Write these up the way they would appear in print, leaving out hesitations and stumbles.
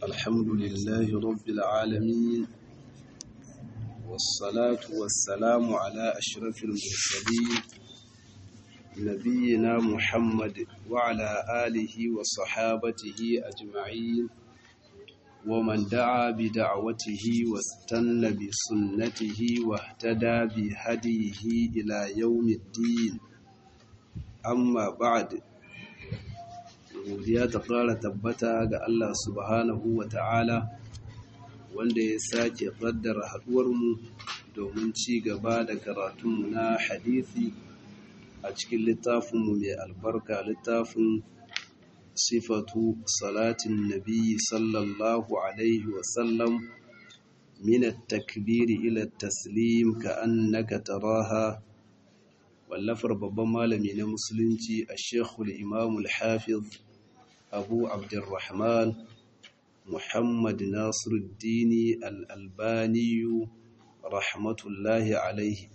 الحمد لله رب العالمين، والصلاة والسلام على أشرف المرسلين نبينا محمد وعلى آله وصحابته أجمعين، ومن دعا بدعوته واستنى بسنته واهتدى بهديه إلى يوم الدين. أما بعد، godiya ta fara tabbata ga Allah subhanahu wa ta'ala wanda ya sake ƙaddara haɗuwarmu domin ci gaba da karatunmu na hadisi a cikin littafinmu mai albarka, littafin sifatu salatin nabi sallallahu alaihi wasallam min at-takbiri ila at-taslim ka'annaka taraha, wallafar babban malami na musulunci al-sheikhul imam al-hafiz abu abdurrahman muhammad nasiruddini al-albaniyu rahmatullahi alaihi.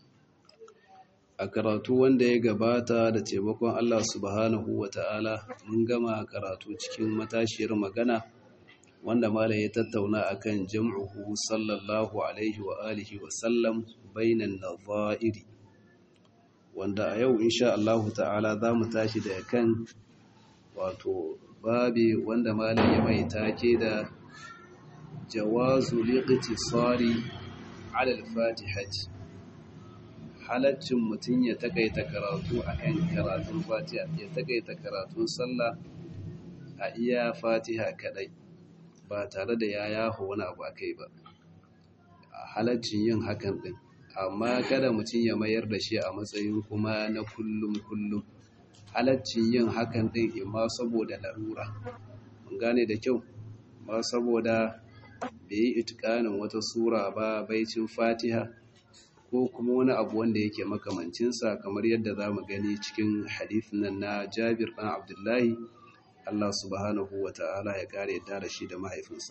A karatu wanda ya gabata da taimakon Allah subhanahu wa ta'ala mun gama karatu cikin matashiyar magana wanda malam ya tattauna akan jam'uhu sallallahu alaihi wa alihi wa sallam bainan nadha'iri, wanda a yau insha Allah ta'ala za mu tashi da kan wato babi wanda malam ya mai take da jawazu liqtisari ala al-fatihati, halaccin mutum ya takaita karatu akan karatun fatiha, ya takaita karatun sallah a iya fatiha kadai ba tare da ya yaho wani abu akai ba, halaccin yin hakan din, amma kada mutum ya mayar da shi a matsayin kuma na kullum. Halaccin yin hakan din imma saboda larura, mun gane da kyau, ma saboda bai yi itikanin wata sura ba baicin fatiha, ko kuma wani abu wanda yake makamancinsa, kamar yadda za mu gani cikin hadithin nan na Jabir ɗan Abdullahi, Allah subhanahu wa ta'ala ya kare yadda da shi da mahaifinsa.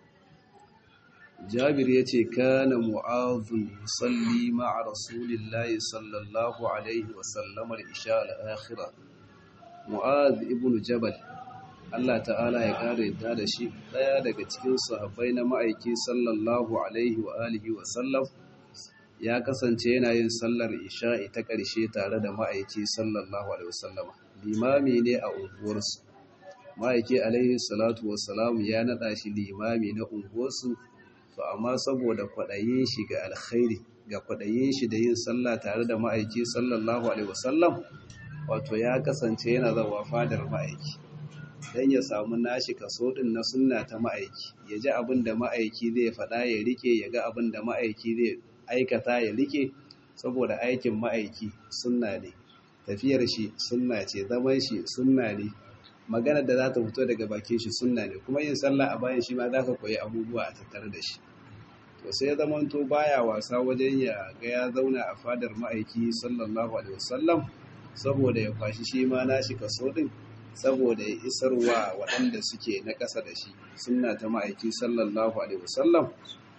Jabir ya ce, kana mu'adhun yusalli ma'a rasulillahi sallallahu alaihi wasallam al-isha al-akhira. Mu'adh ibn Jabal, Allah ta'ala ya kare yadda da shi, ɗaya daga cikin sahabbai na ma'aiki sallallahu alaihi wa alihi wa sallam, ya kasance yana yin sallar isha'i ta ƙarshe tare da ma'aiki sallallahu alaihi wasallama. Limami ne a unguwarsu, ma'aiki alaihi salatu wasalamu ya naɗa shi limami na unguwarsu, to amma saboda kwaɗayin shi ga alkhairi, ga kwaɗayin shi da yin sallah tare da ma'aiki sallallahu alaihi wasallam, wato ya kasance yana zawa fadar ma'aiki don ya samu nashi kaso ɗin na sunna ta ma'aiki, ya ji abin da ma'aiki zai faɗa ya rike, ya ga abin da ma'aiki zai aikata ya rike, saboda aikin ma'aiki sunna ne, tafiyar shi sunna ce, zaman shi sunna ne, maganar da za ta fito daga bakin shi sunna ne, kuma yin sallah a bayan shi ma za ka koyi abubuwa a tattare da shi. To sai zamanto baya wasa wajen ya ga ya zauna a fadar ma'aiki sallallahu alaihi wasallam, saboda ya kwashi shi ma nashi kaso din, saboda ya isarwa waɗanda suke na ƙasa da shi sunna ta ma'aiki sallallahu alaihi wasallam.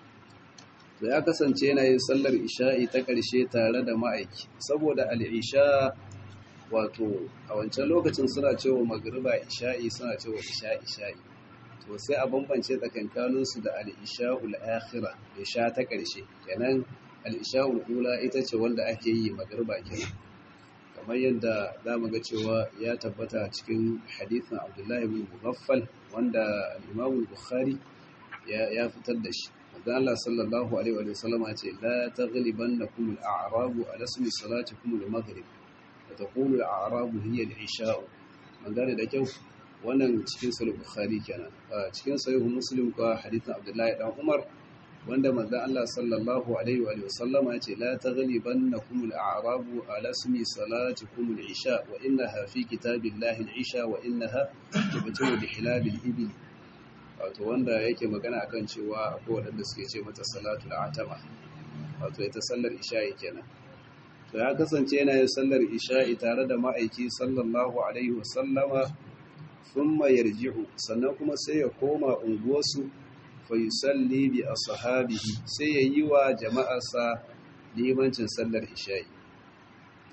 To ya kasance yana yin sallar isha'i ta ƙarshe tare da ma'aiki, saboda al'isha wato a wancan lokacin suna cewa magriba isha'i, suna cewa isha'i, to sai a bambance tsakankaninsu da al'isha'ul akhira, isha ta ƙarshe kenan. Al'isha'ul ula ita ce wanda ake yi magriba kenan, kamar yadda za mu ga cewa ya tabbata cikin hadithin Abdullahi ibn Mughaffal wanda al-Imam Bukhari ya fitar da shi. Allah sallallahu alaihi wa sallam ya ce, la taghlibannakum al-a'rabu ala ismi salatikum al-maghrib wa taqulu al-a'rabu hiya al-isha. Man gane da kyau, wannan cikin sahih Bukhari kenan. Cikin sahih Muslim ko hadithin Abdullahi dan Umar wanda manzon Allah sallallahu alaihi wa sallam ya ce, la taghlibannakum al-a'rabu ala ismi salatikum al-isha wa innaha fi kitabillahi al-isha wa innaha tubtu bi hilabil ibil. Wato wanda yake magana akan cewa akwai waɗanda suke ce mata salatul atama, wato ita sallar isha'i kenan. To ya kasance yana yin sallar isha'i tare da ma'aiki sallallahu alaihi wasallama, thumma yarji'u, sannan kuma sai ya koma unguwarsu, fa yusalli bi ashabihi, sai ya yi wa jama'arsa limancin sallar isha'i.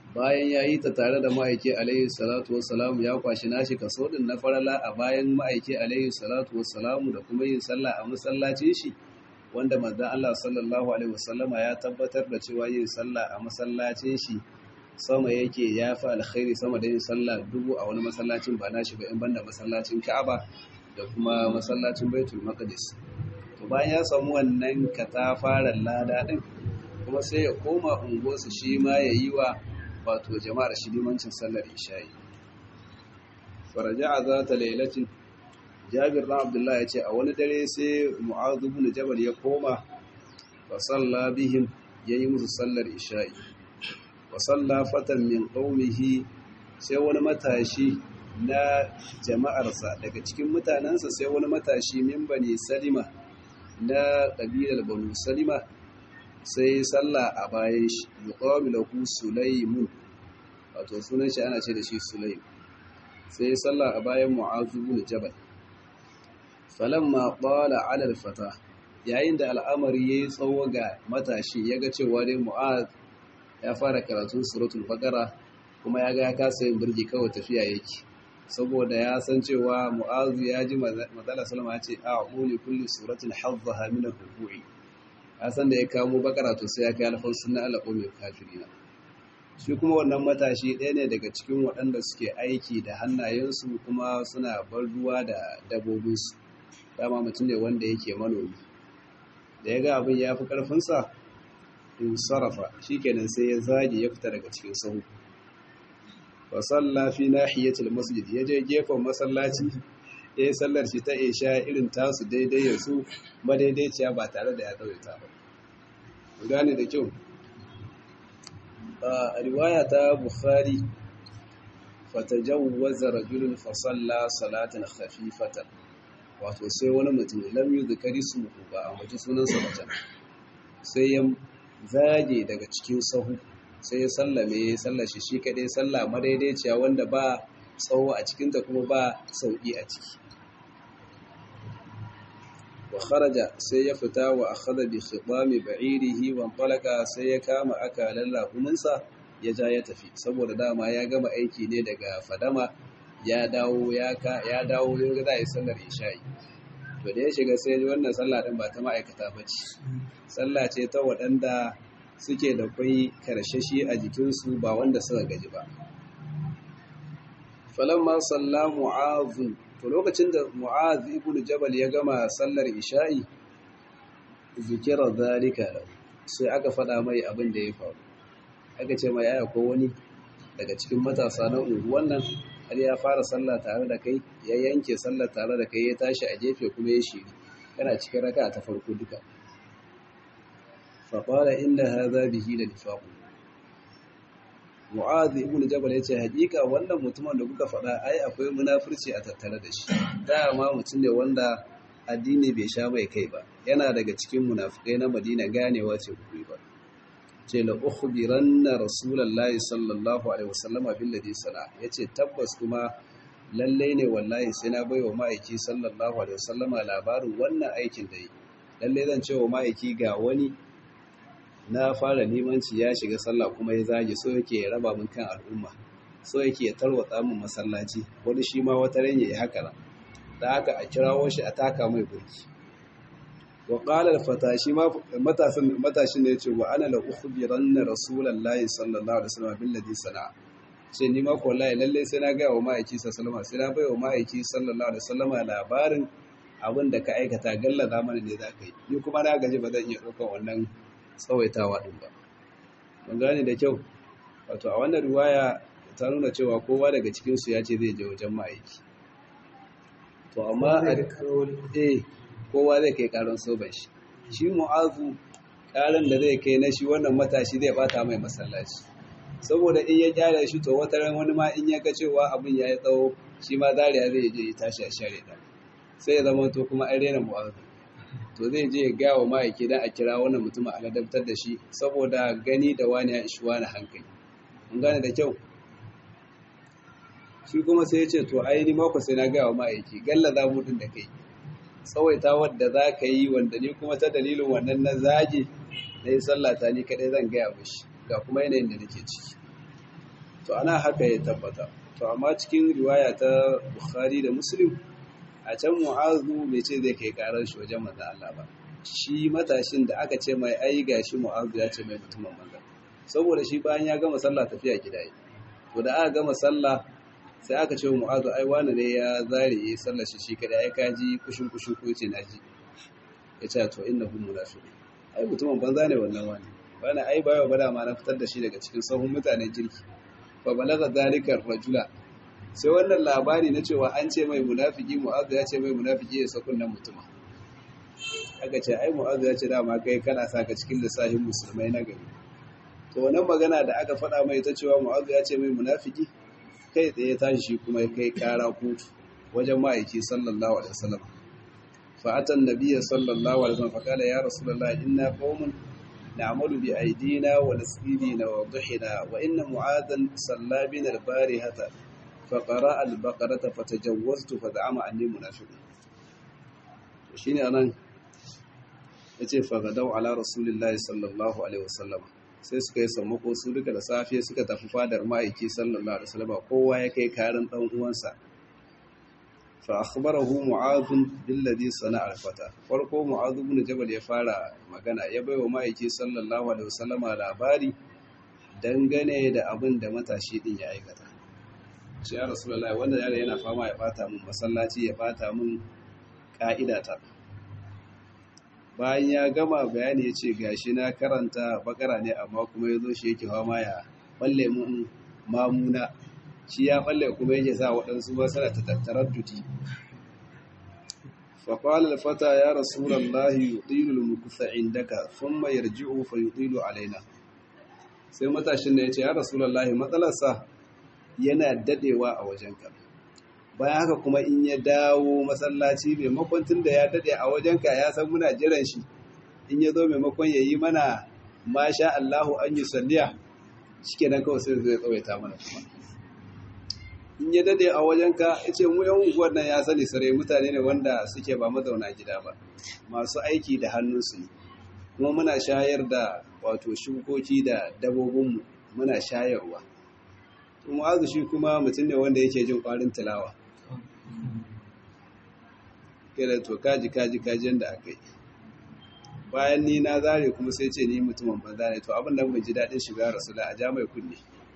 bayan ya yi ta tare da ma'aiki alaihi salatu wassalamu ya kwashi nashi kaso din na farala a bayan ma'aiki alaihi salatu wassalamu da kuma yin sallah a masallacin shi wanda manzon Allah sallallahu alaihi wasallama ya tabbatar da cewa yin sallah a masallacin shi sama yake ya fi alkhairi sama da yin sallah dubu a wani masallacin ba nashi ba in banda masallacin Ka'aba da kuma masallacin Baitul Maqdis. To bayan ya samu wannan katafaren lada din kuma sai ya koma unguwarsa shi ma ya yi wa wato jama'ar shi limancin sallar isha'i. Faraja'a zata lailatin, Jabir bin Abdullah ya ce a wani dare sai Mu'adh ibn Jabal ya koma fa salla bihim yayi musu sallar isha'i. Wa salla fatan min qaumihi, sai wani matashi na jama'arsa daga cikin mutanansa sai wani matashi min bani Salima na kabilar Banu Salima sai salla a bayan shi, yuqalu lahu Sulaimun, wato sunan shi ana ce da shi Sulaim. Sai salla a bayan Mu'adh ibn Jabal. Falamma qala 'ala al-fata, yayin da al'amari yayi tsawo ga matashi yaga cewa dai Mu'adh ya fara karatun suratul Baqara kuma yaga ya kasa yin birgi kawai tafiya yake, saboda ya san cewa Mu'adh ya ji manzala sallama ya ce a'uli kulli suratin hazzaha min al-ruku'i. Ya san da ya kamo Baqara to sai ya kai alfan sunna al-qawmi kafirina. Shi kuma wannan matashi ɗaya ne daga cikin waɗanda suke aiki da hannayensu kuma suna bar ruwa da dabobinsu. Dama mutum ne wanda yake manomi. Da ya ga abin ya fi ƙarfinsa, in sarrafa shi kenan sai ya zage ya fita daga cikin sahu. Wa salla fi nahiyatul masjid, ya je gefen masallaci ya yi sallar shi ta isha irin tasu daidai yanzu madaidaiciya ba tare da ya tsawaita ba. Gane da kyau. A riwaya ta Bukhari, fatajawwaza rajulun fa salla salatan khafifatan, wato sai wani mutum lam yuzkari ismuhu ba a mace sunansa ba, sai ya zage daga cikin sahu sai ya sallame ya sallar shi kadai, sallah madaidaiciya wanda ba tsawo a cikinta kuma ba sauki a ciki. Wa kharaja, sai ya fita wa akhadha bi khitami ba'irihi wa talaka, sai ya kama akalan lahuminsa ya ja ya tafi, saboda dama ya gama aiki ne daga fadama ya dawo ya ga za a yi sallar isha'i. To da ya shiga sai wannan sallah din ba ta ma'aikata ba ce, sallah ce ta waɗanda suke da kwai karshashi a jikinsu ba wanda suka gaji ba. Falamma salla Mu'adh, to lokacin da Mu'adh ibn Jabal ya gama sallar isha'i, zikira zalika, sai aka faɗa mai abin da ya faru. Aka ce mai aya ko wani daga cikin matasa na unguwan nan har ya fara sallah tare da kai, ya yanke sallah tare da kai, ya tashi a gefe kuma ya shiri kana cikin raka ta farko duka. Fa qala inna hadha bihi la nifaq. Mu'adh ibn Jabal ya ce hakika wannan mutumin da kuka faɗa ai akwai munafurci a tattare da shi. Dama mutum ne wanda addini bai sha mai kai ba, yana daga cikin munafikai na Madina, ganewa ce ku ba. Ce la ukhbiranna rasulullahi sallallahu alaihi wasallama billadhi sana, yace tabbas kuma lalle ne wallahi sai na baiwa ma'aiki sallallahu alaihi wasallama labarin wannan aikin da yi. Lalle zan ce wa ma'aiki ga wani na fara limanci ya shiga sallah kuma ya zage, so yake ya raba min kan al'umma, so yake ya tarwatsa min masallaci, wani shi ma wata ran yayi haka nan. Da haka a kirawo shi a taka mai burki. Wa qala al-fata, shi ma matashin ne yace wa ana la ukhbiranna rasulullahi sallallahu alaihi wasallam billadhi sana'a. Ce ni ma ko wallahi lalle sai na ga wa ma'aiki sallallahu alaihi wasallam, sai na bai wa ma'aiki sallallahu alaihi wasallam labarin abin da ka aikata, galla zamanin ne zaka yi. Ni kuma na gaji ba zan iya ɗaukar wannan tsawaitawa din ba. Mun gane da kyau. Wato a wannan riwaya ta nuna cewa kowa daga cikin su ya ce zai je wajen ma'aiki. To amma kowa zai kai karon soban shi. Shi Mu'adh karan da zai kai na shi wannan matashi zai bata mai masallaci, saboda in ya kyale shi to wata ran wani ma in ya ga cewa abin yayi tsawo shi ma zariya zai je ya tashi a share da, sai ya zama to kuma an rena Mu'adh. To zai je ya ga wa ma'aiki dan a kira wannan mutumin a ladabtar da shi, saboda gani da wani ya ishi wani hankali. Mun gane da kyau. Shi kuma sai ya ce to ai ni mako sai na ga wa ma'aiki galla za mu din da kai, tsawaita wadda za ka yi wanda ni kuma ta dalilin wannan na zage na yi sallata ni kaɗai zan gaya mashi ga kuma yanayin da nake ciki. to ana haka ya tabbata. To amma cikin riwaya ta Bukhari da Muslim a can Mu'azu bai ce zai kai karar shi wajen manzon Allah ba, shi matashin da aka ce mai ai gashi Mu'azu ya ce mai mutumin manzon, saboda shi bayan ya gama sallah tafiya gida yi. To da aka gama sallah sai aka ce Mu'azu ai wani ne ya zare yi sallar shi kada ai kaji kushin ko ce naji, ya ce to innahu munafiqun, ai mutumin banza ne wannan wani ai bayo bada ma na fitar da shi daga cikin sahun mutanen kirki. Fa balaga zalikar rajula, sai wannan labari na cewa an ce mai munafiki, Mu'azu ya ce mai munafiki ya sakun nan mutuma. Aka ce ai Mu'azu ya ce dama kai kana saka cikin lissafin musulmai na gari. To wannan magana da aka faɗa mai ta cewa Mu'azu ya ce mai munafiki, kai tsaye tashi shi kuma kai kara kotu wajen ma'aiki sallallahu alaihi wasallam. Fa atan nabiyyi sallallahu alaihi wasallam fa qala ya rasulullah inna qaumun نعمل بأيدينا ونسقينا وضحنا وإن معاذا صلى بنا البارحة فقرأ البقرة فتجوزت فزعم أني منافق. shine anan yace fagadau ala rasulillahi sallallahu alaihi wasallam, sai suka yi sammako su duka da safiya suka tafi fadar ma'aiki sallallahu alaihi wasallam, kowa ya kai karin dan uwansa. Fa akhbarahu Mu'adh billadhi sana'a al-fata, farko Mu'adh ibn Jabal ya fara magana, ya baiwa ma'aiki sallallahu alaihi wasallam labari dangane da abin da matashi din ya aikata. Shi ya Rasulullahi, wanda yare yana fama ya bata mun masallaci, ya bata mun ka'idata. Bayan ya gama bayani ya ce gashi na karanta bakara ne amma kuma yazo shi yake fama ya balle mun mamuna, shi ya balle kuma yake sa waɗansu masana ta tattaraddudi. faƙalar fata ya rasulallahi yuɗilu mukufa indaka sun mai yarji'u fa yuɗilu alaina. Sai matashin da ya ce ya rasulallahi matsalarsa yana daɗewa a wajenka, bayan haka kuma in ya dawo masallaci maimakon tun da ya daɗe a wajenka ya san muna jiran shi, in ya zo maimakon ya yi mana masha Allahu an yi salliya shi kenan kawai sai zai tsawaita mana kuma. In ya dade a wajenka ya ce mu yan unguwar nan ya sani sarai mutane ne wanda suke ba mazauna gida ba, masu aiki da hannunsu ne, kuma muna shayar da wato shukoki da dabobinmu muna shayarwa. To Mu'azu shi kuma mutum ne wanda yake jin ƙwarin tilawa, kada to kaji yanda aka yi. Bayan ni na zare kuma sai ce ni mutumin banza ne, to abin da mun ji daɗin shiga Rasulullah a ja mai kunne.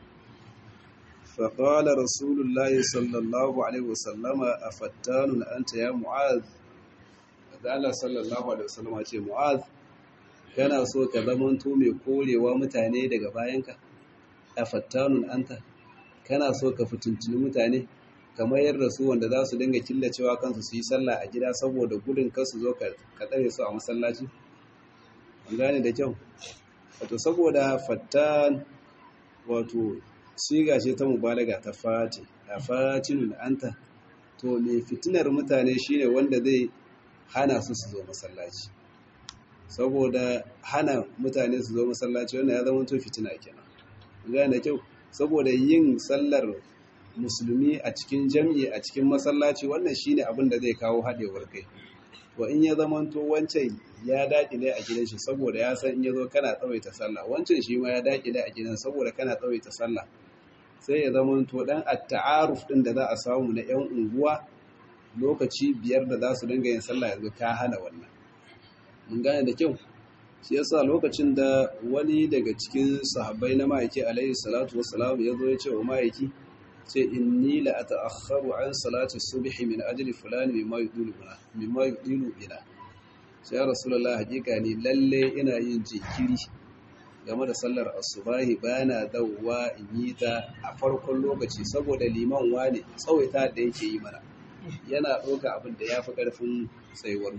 فقال رسول الله صلى الله عليه وسلم أفتان أنت يا معاذ. قال صلى الله عليه وسلم ce Mu'adh, kana so ka zamanto mai korewa mutane daga bayanka? Afattanun anta, kana so ka fituntuni mutane kamar yadda su wanda za su dinga killacewa kansu su yi sallah a gida saboda gudun kansu zo ka tsare su a masallaci? An gane da kyau. Wato saboda fattan wato siga ce ta mubalaga ta fati, a fatinun anta, to mai fitinar mutane shine wanda zai hana su zo masallaci. Saboda hana mutane su zo masallaci wannan ya zama to fitina kenan. Gane da kyau, saboda yin sallar musulmi a cikin jami'i a cikin masallaci wannan shine abin da zai kawo haɗewar kai. To in ya zama to wancan ya daƙile a gidan shi saboda ya san in ya zo kana tsawaita sallah, wancan shi ma ya daƙile a gidan saboda kana tsawaita sallah, sai ya zama to dan at-ta'aruf din da za a samu na 'yan unguwa lokaci biyar da za su dinga yin sallah yanzu ka hana wannan. Mun gane da kyau. Shi yasa lokacin da wani daga cikin sahabbai na ma'aiki alaihi salatu wassalam ya zo ya ce wa ma'aiki, ce inni la ata'akhkharu an salati subhi min ajli fulani mimma yudilu bina. Sai ya Rasulullah, hakika ni lalle ina yin jinkiri game da sallar asubahi, bana dawwa in yi ta a farkon lokaci saboda liman wane tsawaita da yake yi mana yana ɗauka abin da ya fi ƙarfin tsayuwar.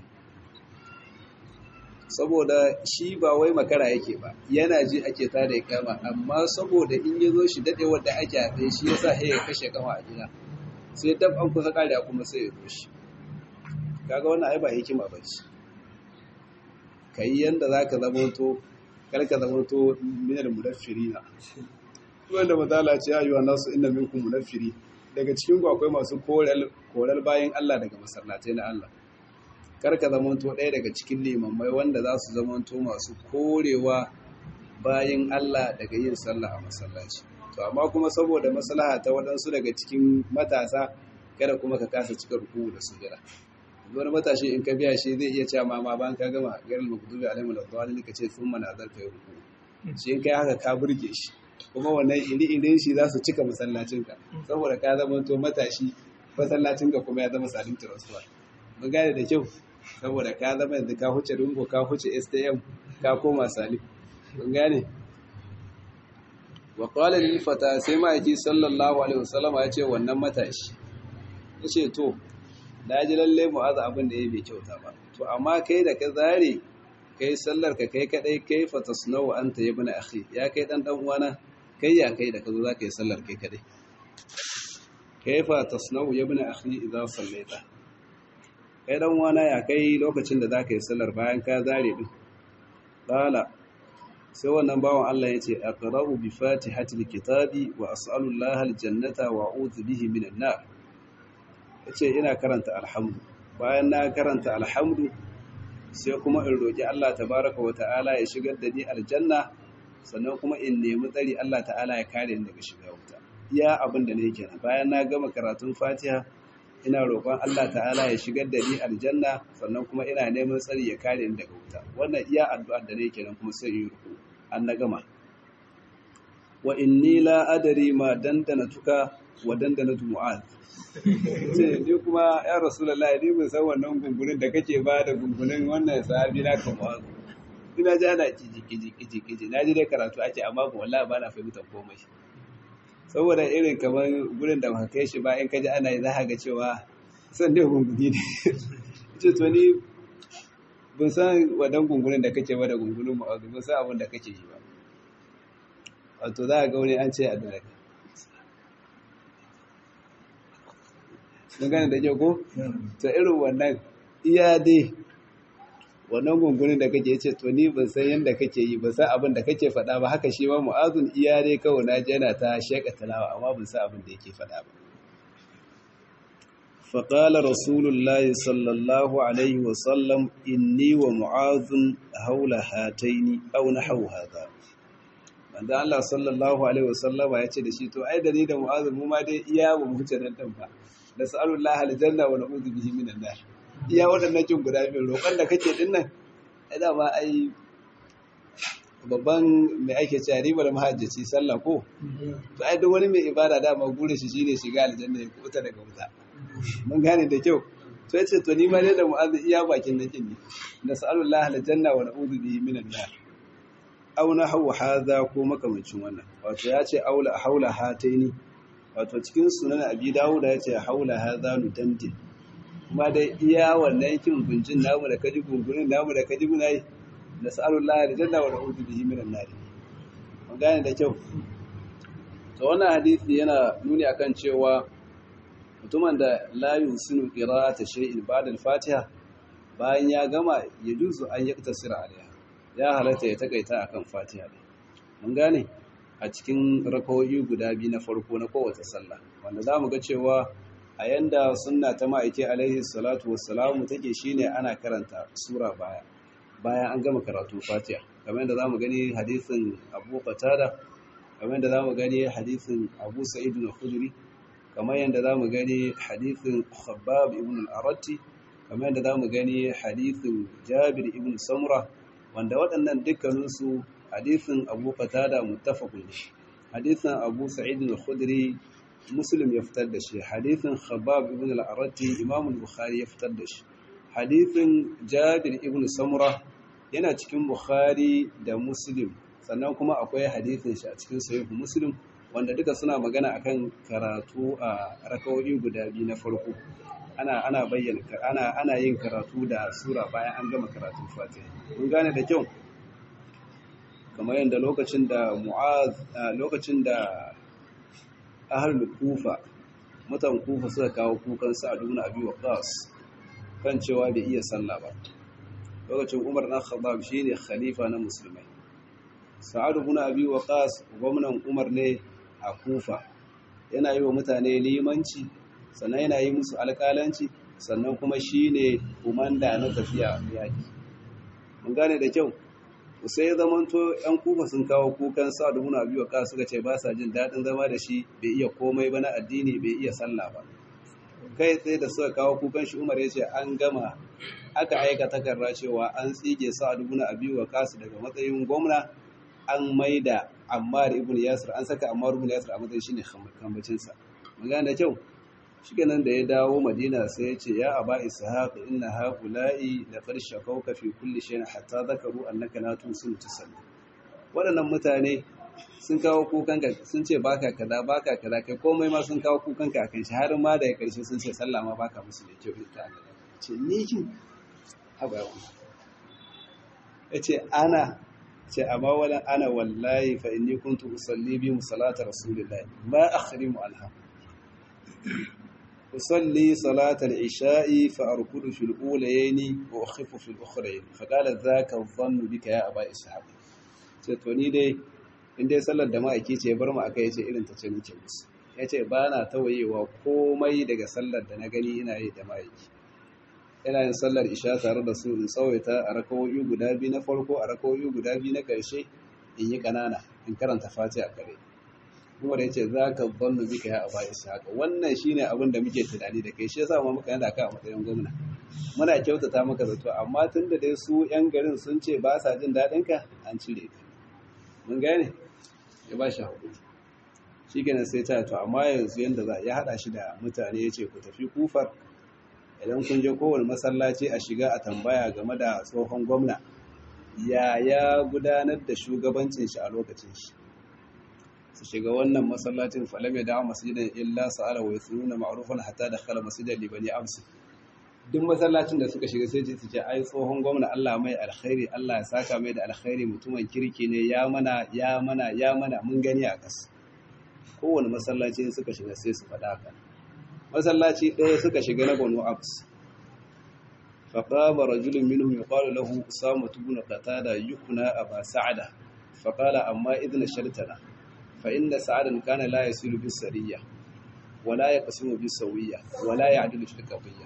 Saboda shi ba wai makara yake ba, yana ji ake tada ya kama, amma saboda in ya zo shi daɗe wadda ake haɗe shi ya sa ya kashe kama a gida, sai dab an kusa ƙari kuma sai ya zo shi. Kaga wannan ai ba hikima ba ce. Ka yi yadda za ka zamanto, karka zamanto minar munaffiri na. Wanda mazala ce ayyuwa nasu inna minkum munaffiri, daga cikin ku akwai masu koral bayan Allah daga masallatai na Allah. Karka zamanto ɗaya daga cikin limammai wanda za su zamanto masu korewa bayan Allah daga yin sallah a masallaci. to amma kuma saboda maslaha ta waɗansu daga cikin matasa kada kuma ka kasa cika ruku da sujada wani matashi in ka biya shi zai iya cewa ma bayan ka gama garin maghdubi alaihim waladdallin ka ce thumma nazar kai ruku shi in kai haka ka burge shi kuma wannan iri-irin shi za su cika masallacinka saboda ka zama to matashi masallacinka kuma ya zama salim transfer mun gane da kyau saboda ka zama yanzu ka huce rungo ka huce stm ka koma salim mun gane wa qala lil fata sai ma yake sallallahu alaihi wasallam ya ce wannan matashi yace to da ji lalle mu'azu abin da yayi bai kyauta ba to amma kai da ka zare kai sallar ka kai kadai kai fatasnau anta ibn akhi ya kai dan uwana kai ya kai da ka zo za ka yi sallar kai kadai kaifa tasnau ibn akhi idza sallaita kai dan uwana ya kai lokacin da za ka yi sallar bayan ka zare din qala sai wannan bawan Allah yace aqra'u bi fatihatil kitabi wa as'alu Allah aljannata wa a'udhu bihi minan nar yace ina karanta alhamdu bayan na karanta alhamdu sai kuma in roki Allah tabaaraka wa ta'ala ya shigar da ni aljanna sannan kuma in nemi tsari Allah ta'ala ya kare ni daga shiga wuta iya abin da ne kenan bayan na gama karatun Fatiha ina roƙon Allah ta'ala ya shigar da ni aljanna sannan kuma ina neman tsari ya kare ni daga wuta wannan iya addu'ar da ne kenan kuma sai yi ruku an na gama wa inni la adri ma dandanatuka wa dandanatu mu'adh ce ni kuma ya rasulullahi ni ban san wannan gungunin da kake ba da gungunin wannan sahabi na kan mu'adh ina ji ana kiji na ji dai karatu ake amma ba wallahi ba na fahimtar komai saboda irin kamar gurin da ba kai shi ba in kaji ana yi za ka ga cewa san dai gunguni ne ce to ni ban san wadan gungunin da kake ba da gungunin mu ban san abin da kake yi ba wato za ka ga wani an ce a dare mun gane da ke ko to irin wannan iya dai wannan gungunin da kake ce to ni ban san yanda kake yi ban san abin da kake faɗa ba haka shi ma mu'azun iya dai kawai na yana ta sheka talawa amma ban san abin da yake faɗa ba fa qala rasulullahi sallallahu alaihi wa sallam inni wa mu'azun haula hataini aw nahwu hadha manzo Allah sallallahu alaihi wa sallama ya ce da shi to ai da ni da mu'azun mu ma dai iya ba mu huce nan ba nas'alullahi aljanna wa na'udhu bihi minan nar iya waɗannan kin guda biyu roƙon da kake din nan ai dama ai babban mai ake cewa ribar mahajjaci sallah ko to ai duk wani mai ibada dama gure shi shine shiga aljanna ya kuta daga wuta mun gane da kyau to yace to ni ma dai da mu'azzi iya bakin nan kin ne nas'alullahi aljanna wa na'udhu bihi minan nar aw nahwu hadha ko makamancin wannan wato yace aula haula hataini wato cikin sunan abi dawud yace haula hadha nutanti kuma dai iya wannan kin gunjin namu da kaji gungunin namu da kaji muna yi nas'alullahi aljanna wa na'udhu bihi minan nar mun gane da kyau to wannan hadisi yana nuni akan cewa mutumin da la yusinu qira'ata shay'in ba'da al-fatiha bayan ya gama ya juzu an yaktasira alaiha ya halatta ya takaita akan fatiha mun gane a cikin rakawoyi guda biyu na farko na kowace sallah wanda zamu ga cewa a yanda sunna ta ma'aike alaihi salatu wassalamu take shine ana karanta sura bayan an gama karatu fatiha kamar yadda zamu gani hadisin Abu Qatada kamar yadda zamu gani hadisin Abu Sa'id al-Khudri kamar yadda zamu gani hadisin Khabbab ibn al-Aratti kamar yadda zamu gani hadisin Jabir ibn Samura wanda waɗannan dukkaninsu hadisin Abu Qatada muttafaqun hadisin Abu Sa'id al-Khudri Muslim ya fitar da shi hadithin Khabbab ibn al-Aratti Imam al-Bukhari ya fitar da shi hadithin Jabir ibn Samura yana cikin Bukhari da Muslim sannan kuma akwai hadithin shi a cikin Sahih Muslim wanda duka suna magana akan karatu a rakawoyi guda biyu na farko ana bayyana ana yin karatu da sura bayan an gama karatun Fatiha mun gane da kyau kamar yadda lokacin da ahlul kufa mutan kufa suka kawo kukan Sa'ad ibn Abi Waqqas kan cewa bai iya sallah ba lokacin Umar dan Khattab shine khalifa na musulmai Sa'ad ibn Abi Waqqas gwamnan Umar ne a Kufa yana yi wa mutane limanci sannan yana yi musu alƙalanci sannan kuma shine komanda na tafiya yaki mun gane da kyau sai ya zamanto yan kufa sun kawo kukan Sa'ad ibn Abi Waqqas suka ce ba sa jin daɗin zama da shi, bai iya komai ba na addini, bai iya sallah ba. Kai tsaye da suka kawo kukan shi, Umar ya ce an gama, aka aika takarda cewa an tsige Sa'ad ibn Abi Waqqas daga matsayin gwamna, an maida Ammar ibn Yasir, an saka Ammar ibn Yasir a matsayin shine kambacin sa. Magana da kyau. Shikenan da ya dawo Madina sai ya ce ya Aba Ishaq inna haula'i la qad shakawka fi kulli shay'in hatta zakaru annaka la tusilu tusalli. Waɗannan mutane sun kawo kukanka, sun ce baka kaza kai komai ma sun kawo kukanka akan shi, har ma da ya karshe sun ce sallah ma baka musu da kyau ita. Ce ni kin haba ku. Yace ana ce amma wala ana wallahi fa inni kuntu usalli bi salata rasulillahi ma akhrimu anha. أصلي صلاة العشاء فأركض في الأوليين وأخف في الأخرين فقال ذاك الظن بك يا أبا إسحاق. توني dai in dai sallar da ma'aiki ce bar mu aka yace irin ta ce nake musu, yace ba na tawayewa komai daga sallar da na gani ina yi da ma'aiki. Ina yin sallar isha tare da su in tsawaita a rakawoyi guda biyu na farko, a rakawoyi guda biyu na ƙarshe in yi ƙanana in karanta Fatiha kare. Kuma da yace zaka zannu bika ya Aba Ishaq, wannan shine abin da muke tunani da kai, shi yasa mu muka yanda ka a matsayin gwamna. Muna kyautata maka zato, amma tunda dai su yan garin sun ce ba sa jin dadin ka, an cire ka. Mun gane? Ya ba shi hakuri. Shikenan sai ta to amma yanzu yanda za ya hada shi da mutane yace ku tafi Kufar, idan kun je kowane masallaci a shiga a tambaya game da tsohon gwamna ya gudanar da shugabancin shi a lokacin shi. Su shiga wannan masallacin falam ya da'a masjidan illa sa'ala wa yasnuna ma'rufan hatta dakhala masjidan li bani amsi. Duk masallacin da suka shiga sai su ce ai tsohon gwamna Allah mai alkhairi, Allah ya saka mai da alkhairi, mutumin kirki ne, ya mana mun gani a kas. Kowane masallaci suka shiga sai su faɗa haka. Masallaci ɗaya suka shiga na Banu Abs. فقام رجل منهم يقال له أسامة بن قتادة يكنى أبا سعدة فقال أما إذن شرتنا فإن سعدا كان لا يسير بالسرية ولا يقسم بالسوية ولا يعدل في القضية.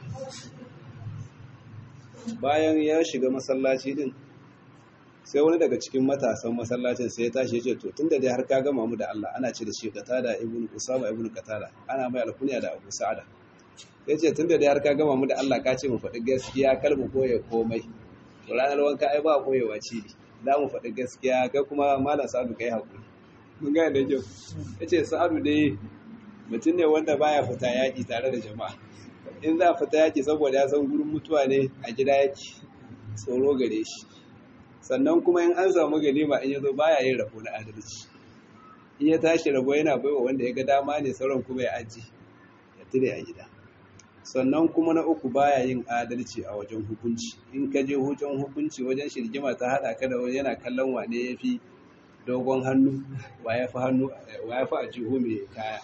bayan ya shiga masallaci din sai wani daga cikin matasan masallacin sai ya tashi ya ce to tunda dai har ka gama mu da Allah, ana ce da shi Qatada ibn Usama ibn Qatada, ana mai alkunya da Abu Sa'ada. Yace tunda dai har ka gama mu da Allah ka ce mu faɗi gaskiya kar mu koye komai, to ranar wanka ai ba koyewa ci ne, za mu faɗi gaskiya kai kuma malam Sa'adu kai hakuri. Mun ga da kyau. Yace Sa'adu dai mutum ne wanda baya fita yaki tare da jama'a. In za fita yaki saboda ya san gurin mutuwa ne a gida yaki, tsoro gare shi. Sannan kuma in an samu ganima in yazo baya yin rabo na adalci. In ya tashi rabo yana baiwa wanda ya ga dama ne, sauran kuma ya aji ya tire a gida. Sannan kuma na uku baya yin adalci a wajen hukunci. In ka je wajen hukunci wajen shirgima ta hada ka da wani yana kallon wane yafi dogon hannu, wa yafi a jihu mai kaya.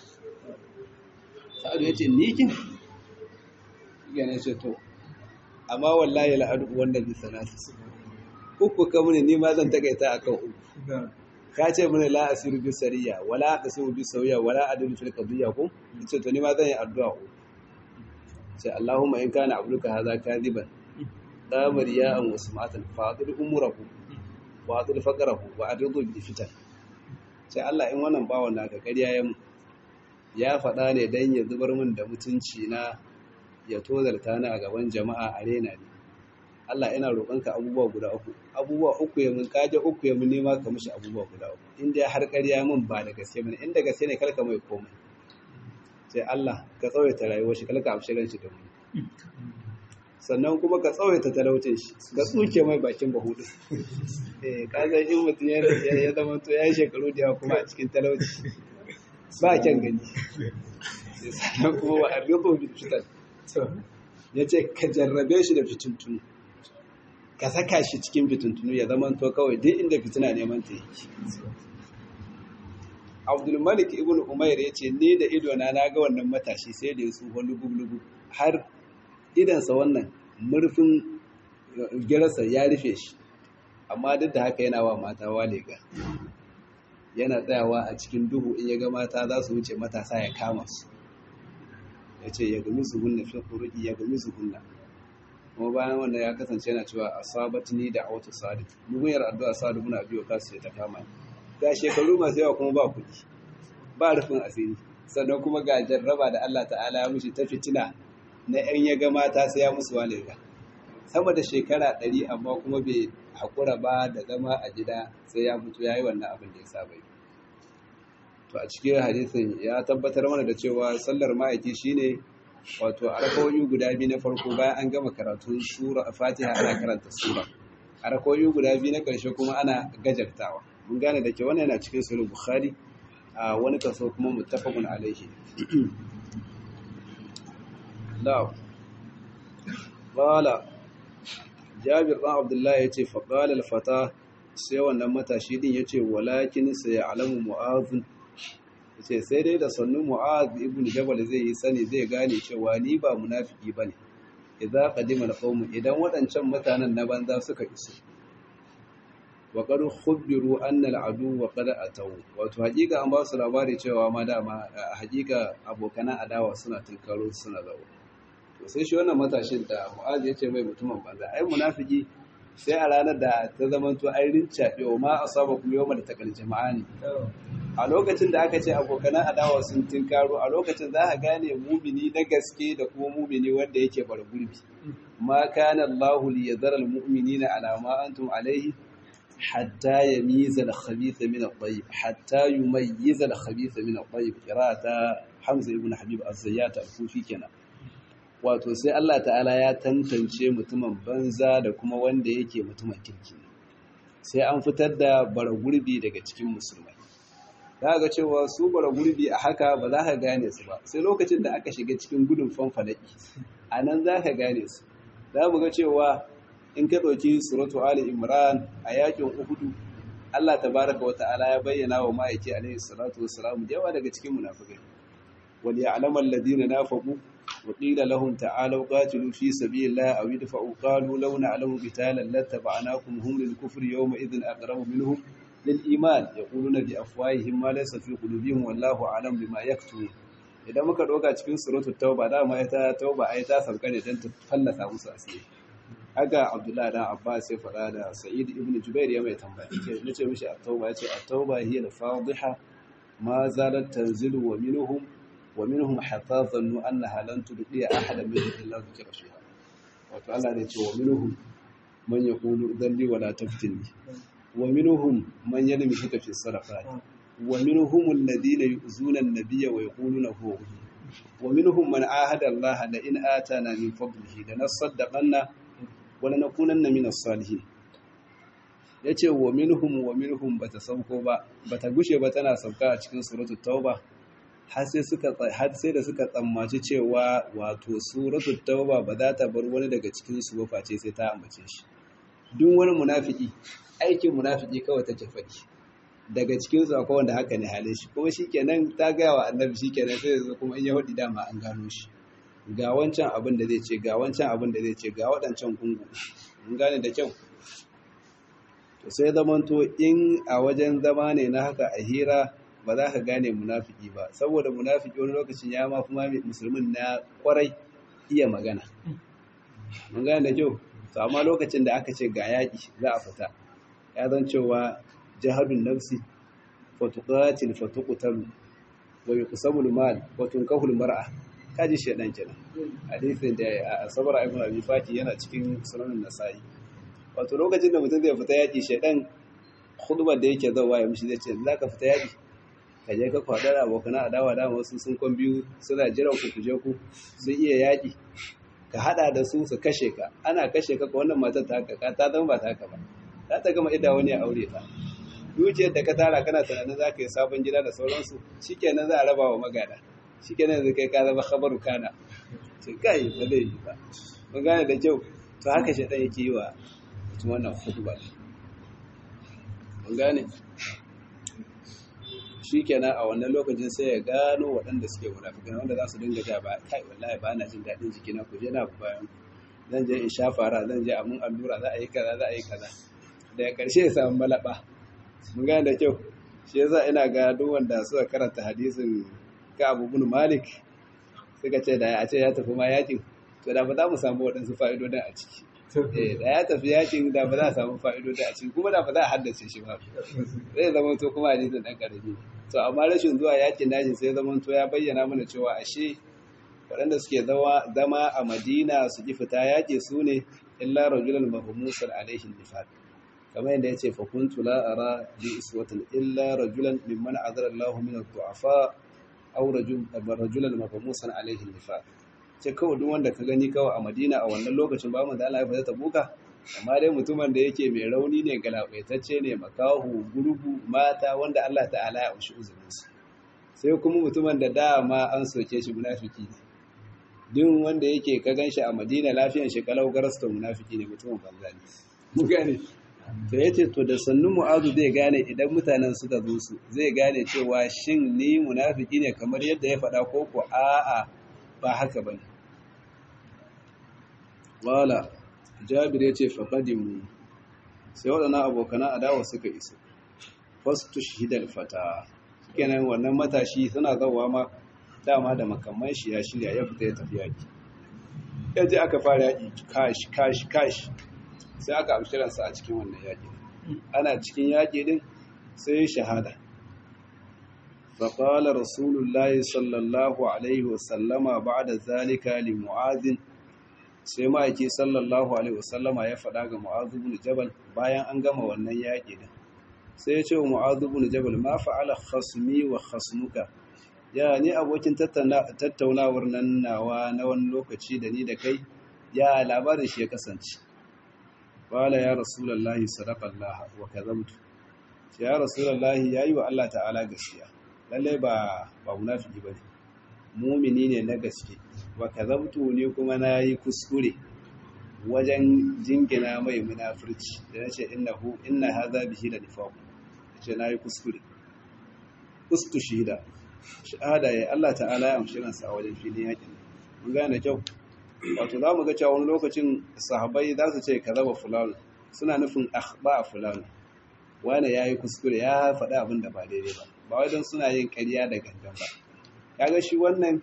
Sa'adu yace ni kin yana ce to amma wallahi la'adu wanda bi salatu uku ka mune ni ma zan takaita akan uku. Ka ce mune la asiru bi sariya wala aqsimu bi sawiya wala adlu fil qadiyya ko ce to ni ma zan yi addu'a uku. Sai Allahumma in kana abduka hadha kadiban damar ya'an wasma'atan fadil umurahu wa adil faqrahu wa adidu bi fitan. Sai Allah in wannan bawon naka ƙarya ya faɗa ne dan ya zubar min da mutunci na, ya tozarta ni a gaban jama'a a rena ni. Allah ina roƙonka abubuwa uku ya mun kaje uku ya mun nema ka mishi abubuwa guda uku. In dai har ƙarya mun ba da gaske bane, inda gaske ne kalka mai komai. Sai Allah ka tsawaita rayuwar shi, kalka amshi ran shi da mu. Sannan kuma ka tsawaita talaucin shi, ka tsuke mai bakin bahudu. Ka san in mutum ya zama to ya shekaru da yawa kuma a cikin talauci ba kyan gani. Sannan kuma wa arzikin bil fitan. Ya ce ka jarrabe shi da fitintunu, ka saka shi cikin fitintunu ya zama to kawai duk inda fitina neman ta yi. Abdulmalik ibn Umair ya ce ni da idona na ga wannan matashi sai da ya tsufa lugu-lugu har idansa wannan murfin girarsa ya rufe shi, amma duk da haka yana wa mata walega, yana tsayawa a cikin duhu in ya ga mata za su wuce matasa ya kama su. Ya ce ya gami su hunna fi kuruki ya gami su hunna kuma bayan wannan ya kasance yana cewa asabatni da awatu sadiq mugunyar addu'a sadu muna biyo kasu ta kama ni ga shekaru masu yawa kuma ba kuɗi ba rufin asiri sannan kuma ga jarraba da Allah ta'ala ya mushi ta fitina na ‘yan ya ga mata sai ya musu walirga sama da shekara 100 amma kuma bai haƙura ba da zama a gida sai ya fito ya yi wannan abin da ya saba yi. To a cikin hadisin ya tabbatar mana da cewa sallar ma'aiki shine wato a rakawoyi guda biyu na farko bayan an gama karatun sura fatiha ana karanta sura a rakawoyi guda biyu na ƙarshe kuma ana gajartawa mun gane da ke wannan yana cikin sahih bukhari a wani kaso kuma muttafaqun alaihi. na'am qala Jabir ɗan Abdullahi yace fa qala al-fata sai wannan matashi din yace walakin sayalamu mu'adh yace sai dai da sannu mu'adh ibn jabal zai yi sani zai gane cewa ni ba munafiki bane idza qadima al-qawm idan wadancan mutanen na banza suka iso wa qad khubiru anna al-adu wa qad ataw wato hakika an ba su labari cewa ma dama hakika abokan adawa suna tunkaro suna zawo to sai shi wannan matashin da mu'az yace mai mutumin banza ai munafiki sai a ranar da ta zamanto ai rincabe wa ma asabakum yawmal taqal jama'ani a lokacin da aka ce abokan adawa sun tunkaro a lokacin za ka gane mumini na gaske da kuma mumini wanda yake bar gurbi ma kana Allahu liyadhara al-mu'minina ala ma antum alayhi hatta yamiza al-khabitha min at-tayyib hatta yumayyiza al-khabitha min at-tayyib qira'ata Hamza ibn Habib az-Zayyat al-Kufi kenan wato sai Allah ta'ala ya tantance mutumin banza da kuma wanda yake mutumin kirki sai an fitar da bara gurbi daga cikin musulmai za ga cewa su bara gurbi a haka ba za ka gane su ba sai lokacin da aka shiga cikin gudun fanfalaki a nan za ka gane su za mu ga cewa in ka ɗauki suratu Ali Imran a yakin Uhudu Allah tabaraka wa ta'ala ya bayyana wa ma'aiki alaihi salatu wassalam da yawa daga cikin munafikai wal ya'lamu alladhina nafaqu wa qila lahum ta'alu qatilu fi sabilillahi aw idfa'u qalu law na'lamu qitalan lattaba'nakum hum lil kufri yawma idhin aqrabu minhum lil iman yaquluna bi afwahihim ma laysa fi qulubihim wallahu a'lam bima yaktumun idan muka doka cikin suratul tauba dama ita tauba ai ta sauka ne dan ta fallasa musu asiri haka Abdullahi dan Abbas ya faɗa da Sa'id ibn Jubair ya mai tambaya ce nace mishi at-tauba yace at-tauba hiya al-fadhiha ma zalat tanzilu wa minhum hatta dhannu annaha lan tuddi ahadan min illa dhikra fiha wato Allah ne ce wa minhum man yaqulu dhalli wa la taftinni wa minhum man yalmisuka fi sadaqat wa minhum alladhina yu'zuna an-nabiyya wa yaquluna huwa wa minhum man ahada Allah la in atana min fadlihi lanasaddaqanna wala nakunanna minas salihin yace wa minhum bata sauko ba bata gushe ba tana sauka a cikin suratul tauba har sai da suka tsammaci cewa wato suratul tauba ba za ta bar wani daga cikin su ba face sai ta ambace shi duk wani munafiki aikin munafiki kawai take faɗi daga cikin su akwai wanda haka ne halin shi kuma shikenan ta ga wa annabi shikenan sai yanzu kuma in ya hudi dama an gano shi ga wancan abin da zai ce ga wancan abin da zai ce ga waɗancan gungu mun gane da kyau to sai zamanto in a wajen zama ne na haka a hira ba za ka gane munafiki ba saboda munafiki wani lokacin ya ma kuma musulmin na kwarai iya magana mun gane da kyau to amma lokacin da aka ce ga yaƙi za a fita ya zan cewa jihadun nafsi fatuqatil fatuqtalu wa yuqsamul mal wa tunkahul mar'a kaji shedan kenan hadisin da sabara ibn abi fati yana cikin sunan nasai wato lokacin da mutum zai fita yaki shedan khutbar da yake zawa ya mishi zai ce zaka fita yaki ka je ka kwada da abokan adawa da wasu sun kon biyu suna jiran ku kuje ku sun iya yaki ka hada da su su kashe ka ana kashe ka wannan matar ta haka ta zama ba ta haka ba za ta gama idda wani ya aure ta dukiyar da ka tara kana tunanin za ka yi sabon gida da sauransu shikenan za a raba wa magana shikenan zai kai ka zama khabaru kana ce kai ba zai yi ba mun gane da kyau to haka shi dan yake yi wa mutum wannan khutba mun gane shikenan a wannan lokacin sai ya gano waɗanda suke munafikan wanda za su dinga ja ba kai wallahi ba na jin daɗin jikina ku je na bayan zan je in sha fara zan je a mun allura za a yi kaza za a yi kaza daga ƙarshe ya samu malaba mun gane da kyau shi yasa ina ga duk wanda suka karanta hadisin Ka'ab ibn Malik suka ce da a ce ya tafi ma yakin to da ba za mu samu waɗansu fa'idodin a ciki da ya tafi yakin da ba za a samu fa'idodin a ciki kuma da ba za a haddace shi ba zai zama to kuma hadisin ɗan ƙarami to amma rashin zuwa yakin nashi sai zama to ya bayyana mana cewa ashe waɗanda suke zama a Madina su ji fita yaƙi su ne illa rajulan mahmusan alaihi nifaq kamar yadda yace fa kuntu la ara bi iswatin illa rajulan mimman azara Allahu min ad-du'afa aw rajulan mahmusan alaihi nifaq ce kawai duk wanda ka gani kawai a Madina a wannan lokacin ba mu da Allah ya fada tabuka amma dai mutumin da yake mai rauni ne galabaitacce ne makahu gurgu mata wanda Allah ta'ala ya ushi uzurinsu sai kuma mutumin da dama an soke shi munafiki ne duk wanda yake ka ganshi a Madina lafiyan shi kalau garasta munafiki ne mutumin banza ne mu gane to yace to da sannu Mu'azu zai gane idan mutanen suka zo su zai gane cewa shin ni munafiki ne kamar yadda ya faɗa ko ko a'a ba haka bane wala Jabir yace faqadimu sai wadannan abokan adawa suka isa fastu shahidal fata kenan wannan matashi suna zawa ma dama da makamman shi ya shirya ya fita ya tafi yaki yaje aka fara yaki kash sai aka amshi ransa a cikin wannan yaki ana cikin yaki din sai shahada fa qala rasulullahi sallallahu alaihi wasallama ba'da zalika li mu'adh sai ma'aiki sallallahu alaihi wasallama ya faɗa ga mu'adh ibn jabal bayan an gama wannan yaki din sai ya ce wa mu'adh ibn jabal ma fa'ala khasmi wa khasmuka ya ni abokin tattaunawar nan nawa na wani lokaci da ni da kai ya labarin shi ya kasance wala ya rasulullahi sadaqallah wa kadhamtu ya rasulullahi yayi wa Allah ta'ala gaskiya lalle ba munafiki bane mu'mini ne na gaske wa kadhamtu ne kuma nayi kuskure wajen jingina mai munafirci da nace inna hadha bihi la nifaq ce nayi kuskure ustu shahida shahada ya Allah ta'ala ya amshi ransa a wajen filin yakin mun gane kyau wato za mu ga cewa wani lokacin sahabbai za su ce kazaba fulani suna nufin akhba fulani wani yayi kuskure ya faɗa abin da ba daidai ba ba wai don suna yin ƙarya da gangan ba kaga shi wannan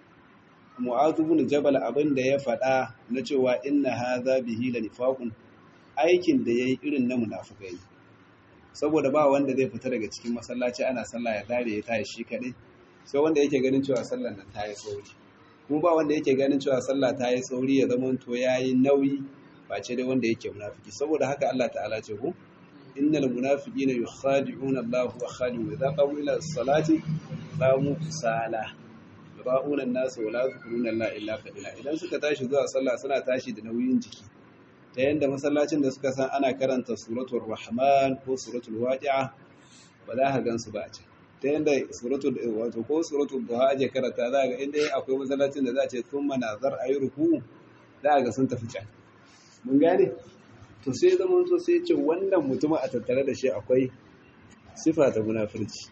Mu'adh ibn Jabal abin da ya faɗa na cewa inna hadha bihi la nifaqun aikin da yayi irin na munafikai saboda ba wanda zai fita daga cikin masallaci ana sallah ya dare ya tayi shi kadai sai wanda yake ganin cewa sallar nan ta yi sauri kuma ba wanda yake ganin cewa sallah ta yi sauri ya zama to yayi nauyi ba ce dai wanda yake munafiki saboda haka Allah ta'ala ce ko innal munafiqina yukhadi'una Allah wa khadi'u idza qamu ila as-salati qamu kusala yura'una an-nas wa la yadhkuruna Allah illa qalila idan suka tashi zuwa sallah suna tashi da nauyin jiki ta yanda masallacin da suka san ana karanta suratul rahman ko suratul waqi'a ba za ka gansu ba a can ta yanda suratul wato ko suratul duha aje karanta za ga inda akwai masallacin da za a ce thumma nazar ayruku za ga sun tafi can mun gane to sai zaman to sai ce wannan mutumin a tattare da shi akwai sifa ta munafirci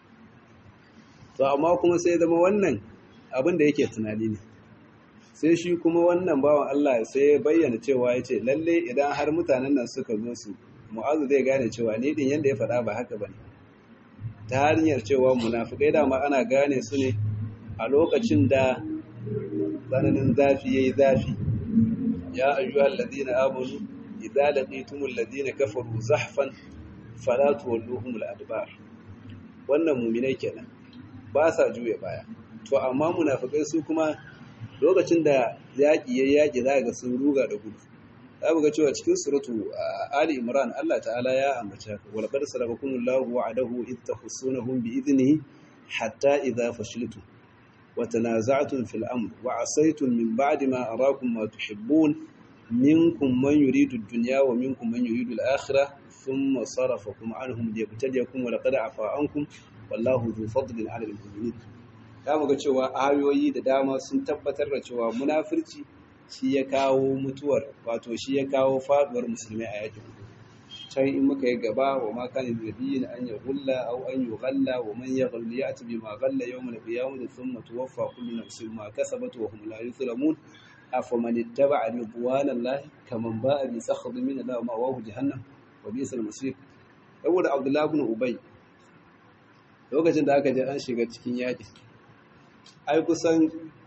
to amma kuma sai zama wannan abin da yake tunani ne sai shi kuma wannan bawan Allah sai ya bayyana cewa yace lalle idan har mutanen nan suka zo su Mu'azu zai gane cewa ni din yanda ya faɗa ba haka bane ta hanyar cewa munafikai dama ana gane su ne a lokacin da tsananin zafi yayi zafi ya ayyuhal ladina amanu idza laqitumul ladina kafaru zahfan fala tuwalluhumul adbar wannan mu'minai kenan ba sa juye baya to amma munafikai su kuma lokacin da yaki yayi yaki za ga sun ruga da gudu za mu ga cewa cikin suratu Ali Imran Allah ta'ala ya ambata wal qad sadaqakumullahu wa'adahu id tahsunahum bi idnihi hatta idha fashiltum wa tanaza'tum fil amr wa asaytum min ba'di ma arakum ma tuhibbun minkum man yuridu ad-dunya wa minkum man yuridu al-akhirah thumma sarafakum anhum liyabtaliyakum wa laqad afa ankum wallahu dhu fadlin 'ala al-mu'minin za mu ga cewa ayoyi da dama sun tabbatar da cewa munafirci shi ya kawo mutuwar wato shi ya kawo faduwar musulmai a yakin can in muka yi gaba wa ma kana nabiyin an yaghulla aw an yughalla wa man yaghall ya'ti bima ghalla yawm al-qiyamah thumma tuwaffa kullu nafsin ma kasabat wa hum la yuzlamun afaman ittaba'a ridwanallahi kaman ba'a bi sakhdin min Allah ma wa jahannam wa bi'sal masir saboda Abdullah ibn Ubay lokacin da aka je an shiga cikin yaki ai kusan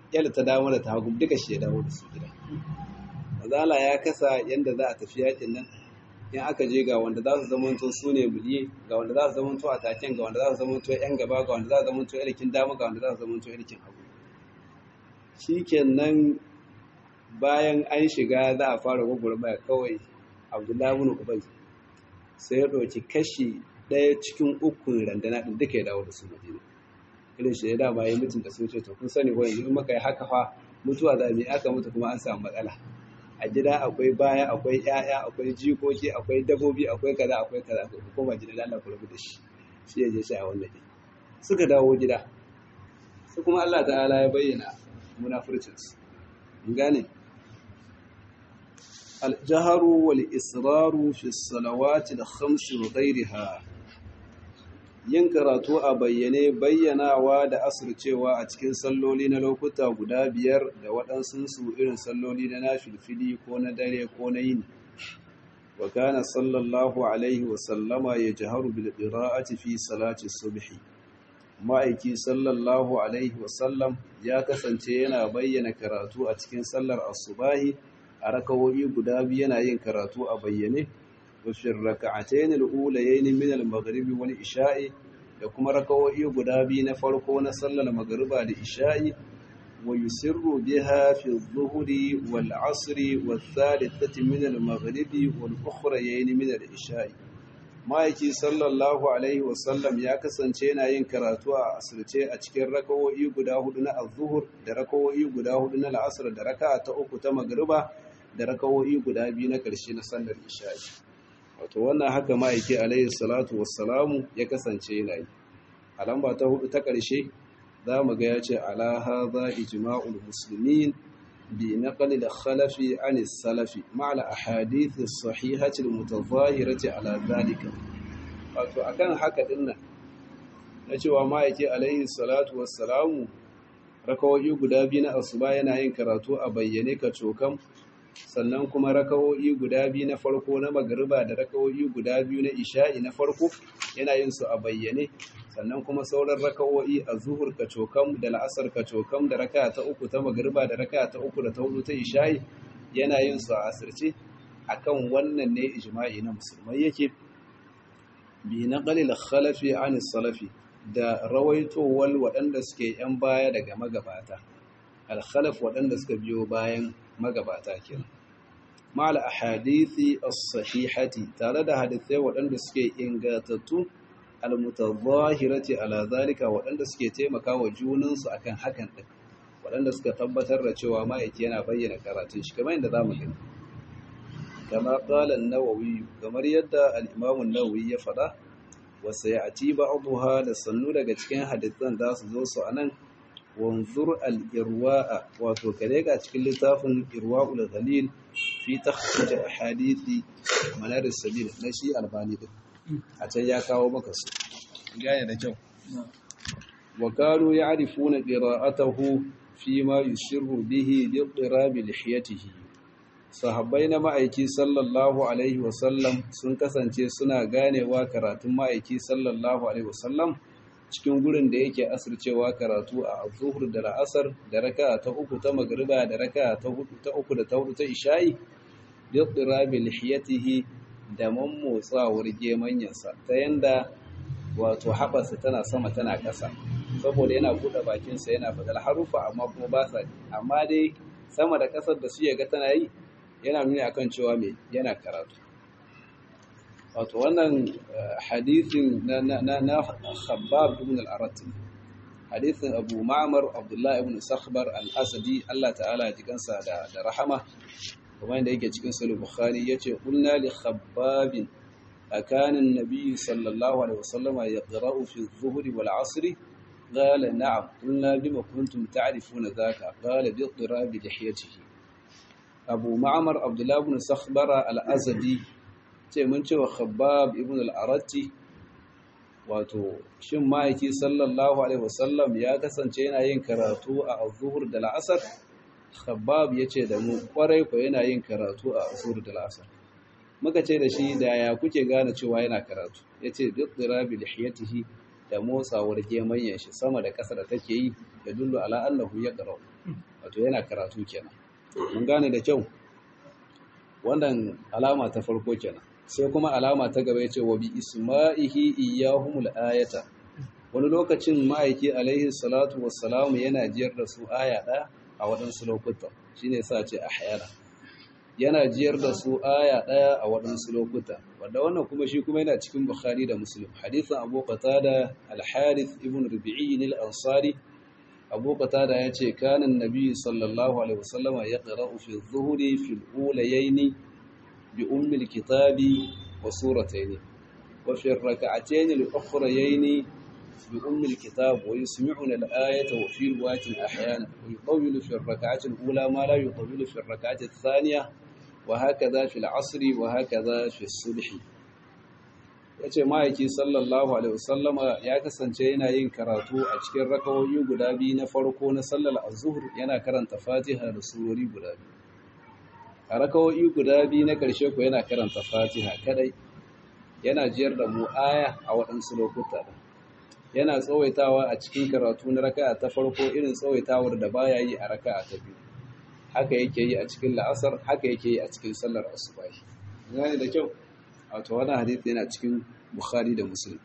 yalla ta dawo da ta hagu duka shi ya dawo da su gida. Mazala ya kasa yanda za a tafi yakin nan, in aka je ga wanda za su zamanto su ne muliye, ga wanda za su zamanto a taken, ga wanda za su zamanto yan gaba, ga wanda za su zamanto ilkin dama, ga wanda za su zamanto ilkin hagu. Shikenan bayan an shiga za a fara gwagwarmaya kawai Abdullahi ibn Ubay sai ya ɗauki kashi ɗaya cikin ukun randana ɗin duka ya dawo da su Madina. Irin shi ya dama ya mutum da sun ce to kun sani ko yanzu in muka yi haka fa mutuwa za mu yi, aka mutu kuma an samu matsala. A gida akwai baya, akwai ƴaƴa, akwai jikoki, akwai dabobi, akwai kaza, akwai kaza, akwai koma gida da Allah ku rabu da shi. Shi ya je shi a wannan ne. Suka dawo gida. Su kuma Allah ta'ala ya bayyana munafircinsu. Mun gane? Al-jaharu wal israru fi salawati al-khams wa ghayriha. Yin karatu a bayyane, bayyanawa da asircewa a cikin salloli na lokuta guda biyar da waɗansunsu irin salloli na nafilfili ko na dare ko na yini. Wa kana sallallahu alaihi wa sallama yajharu bil qira'ati fi salati subhi. Ma'aiki sallallahu alaihi wa sallam ya kasance yana bayyana karatu a cikin sallar asubahi, a rakawoyi guda biyu yana yin karatu a bayyane. وفي الركعتين الأوليين من المغرب والإشاء da kuma rakawoyi guda biyu na farko na sallar magriba da isha'i wa yusirru biha fi adh-dhuhri wal 'asri wal thalithati min al-maghribi wal ukhrayayn min al-isha'i. Ma'aiki sallallahu alaihi wa sallam ya kasance yana yin karatu a asirce a cikin rakawoyi guda hudu na adh-dhuhr da rakawoyi guda hudu na al-'asr da raka'a ta uku ta magriba da rakawoyi guda biyu na ƙarshe na sallar isha'i. Wato wannan haka ma'aiki alaihi salatu wassalamu ya kasance yana yi. A lamba ta hudu ta ƙarshe za mu ga ya ce ala hadha ijma'ul muslimin bi naqli al-khalafi 'an as-salafi ma'a al-ahadith as-sahihati al-mutadhahirati ala dhalika. Wato akan haka dinnan na cewa ma'aiki alaihi salatu wassalamu rakawoyi guda biyu na asuba yana yin karatu a bayyane ka cokam, sannan kuma rakawoyi guda biyu na farko na magriba da rakawoyi guda biyu na isha'i na farko yana yin su a bayyane, sannan kuma sauran rakawoyi a zuhur kacokam da la'asar kacokam da raka ta uku ta magriba da raka ta uku da ta hudu ta isha'i yana yin su a asirce. Akan wannan ne ijma'i na musulmai yake bi naqlil khalafi 'an salafi da rawaitowar waɗanda suke yan baya daga magabata, al-khalaf waɗanda suka biyo bayan magabata kenan, ma'al ahadithi as-sahihati tare da hadithai waɗanda suke ingantattu al-mutadhahirati ala zalika waɗanda suke taimakawa junansu akan hakan din, waɗanda suka tabbatar da cewa ma'aiki yana bayyana karatun shi kamar yadda zamu gani. Kama qala an-Nawawi, kamar yadda al-Imam an-Nawawi ya faɗa, wa sayati ba'daha da sannu daga cikin hadithan za su zo su anan. Wanzur al-irwa'a, wato kare ga cikin littafin irwa'ul ghalil fi takhrij ahadithi manar as-sabil na shi albani din, a can ya kawo maka su gaya da kyau. Wa kanu ya'rifuna qira'atahu fi ma yusirru bihi bi iqtirabi lihiyatihi. Sahabbai na ma'aiki sallallahu alaihi wa sallam sun kasance suna ganewa karatun ma'aiki sallallahu alaihi wa sallam cikin gurin da yake asircewa karatu a zuhur da la'asar da raka'a ta uku ta magriba da raka'a ta hudu ta uku da ta hudu ta isha'i bi iqtirabi lihiyatihi da mammotsawar gemanyansa ta yanda wato haɓarsa tana sama tana ƙasa, saboda yana buɗe bakinsa yana faɗar harufa amma kuma ba sa, amma dai sama da ƙasar da su ya ga tana yi yana nuni akan cewa me yana karatu. Wato wannan hadithin na Khabbab ibn al-Arat, hadithin Abu Ma'mar Abdullah ibn Sakhbar al-Asadi, Allah ta'ala ya jikansa da rahama, kuma inda yake cikin Sahih Bukhari yace qulna li Khabbab akana an-nabiy sallallahu alaihi wasallam yaqra'u fi adh-dhuhri wal 'asri qala na'am qulna bima kuntum ta'rifuna dhaka qala bi iqtirabi lihiyatihi. Abu Ma'mar Abdullah ibn Sakhbar al-Asadi ce mun ce wa Khabbab ibn al-Aratti, wato shin ma'aiki sallallahu alaihi wasallam ya kasance yana yin karatu a az-zuhur da al-asr? Khabbab yace da mu kwarai ko yana yin karatu a az-zuhur da al-asr. Muka ce da shi da ya kuke gane cewa yana karatu? Yace bi iqtirabi lihiyatihi, da motsawar gemanyan shi sama da ƙasa da take yi da dullu ala annahu yaqra, wato yana karatu kenan. Mun gane da kyau, wannan alama ta farko kenan. Sai kuma alama ta gaba yace wa bi isma'ihi iyyahumul ayata, wani lokacin ma'aiki alaihi salatu wassalamu yana jiyar da su aya ɗaya a waɗansu lokutan, shine yasa ce ahyana, yana jiyar da su aya ɗaya a waɗansu lokuta, wanda wannan kuma shi kuma yana cikin Bukhari da Muslim. Hadisin Abu Qatada al-Harith ibn Rabi'i al-Ansari, Abu Qatada yace kana an-nabi sallallahu alaihi wasallam yaqra'u fi adh-dhuhri fi al-ulayayn bi ummi al-kitabi wa suratayn, wa fi ar-rak'atayn al-ukhrayayn bi ummi al-kitab, wa yusmi'una al-ayata wa fi riwayatin ahyana wa yutawwilu fi ar-rak'ati al-ula ma la yutawwilu fi ar-rak'ati ath-thaniya وهكذا في العصر وهكذا في الصبح. yace ma'aiki sallallahu alaihi wasallama ya kasance yana yin karatu a cikin rakawoyi guda biyu na farko na sallar az-zuhr, yana karanta Fatiha da surori guda biyu. A rakawoyi guda biyu na ƙarshe ko yana karanta Fatiha kadai, yana jiyar da mu aya a waɗansu lokuta. Yana tsawaitawa a cikin karatu na raka'a ta farko irin tsawaitawar da baya yi a raka'a ta biyu. Haka yake yi a cikin la'asar, haka yake yi a cikin sallar asubahi. Gane da kyau, wato wannan hadisi yana cikin Bukhari da Muslim.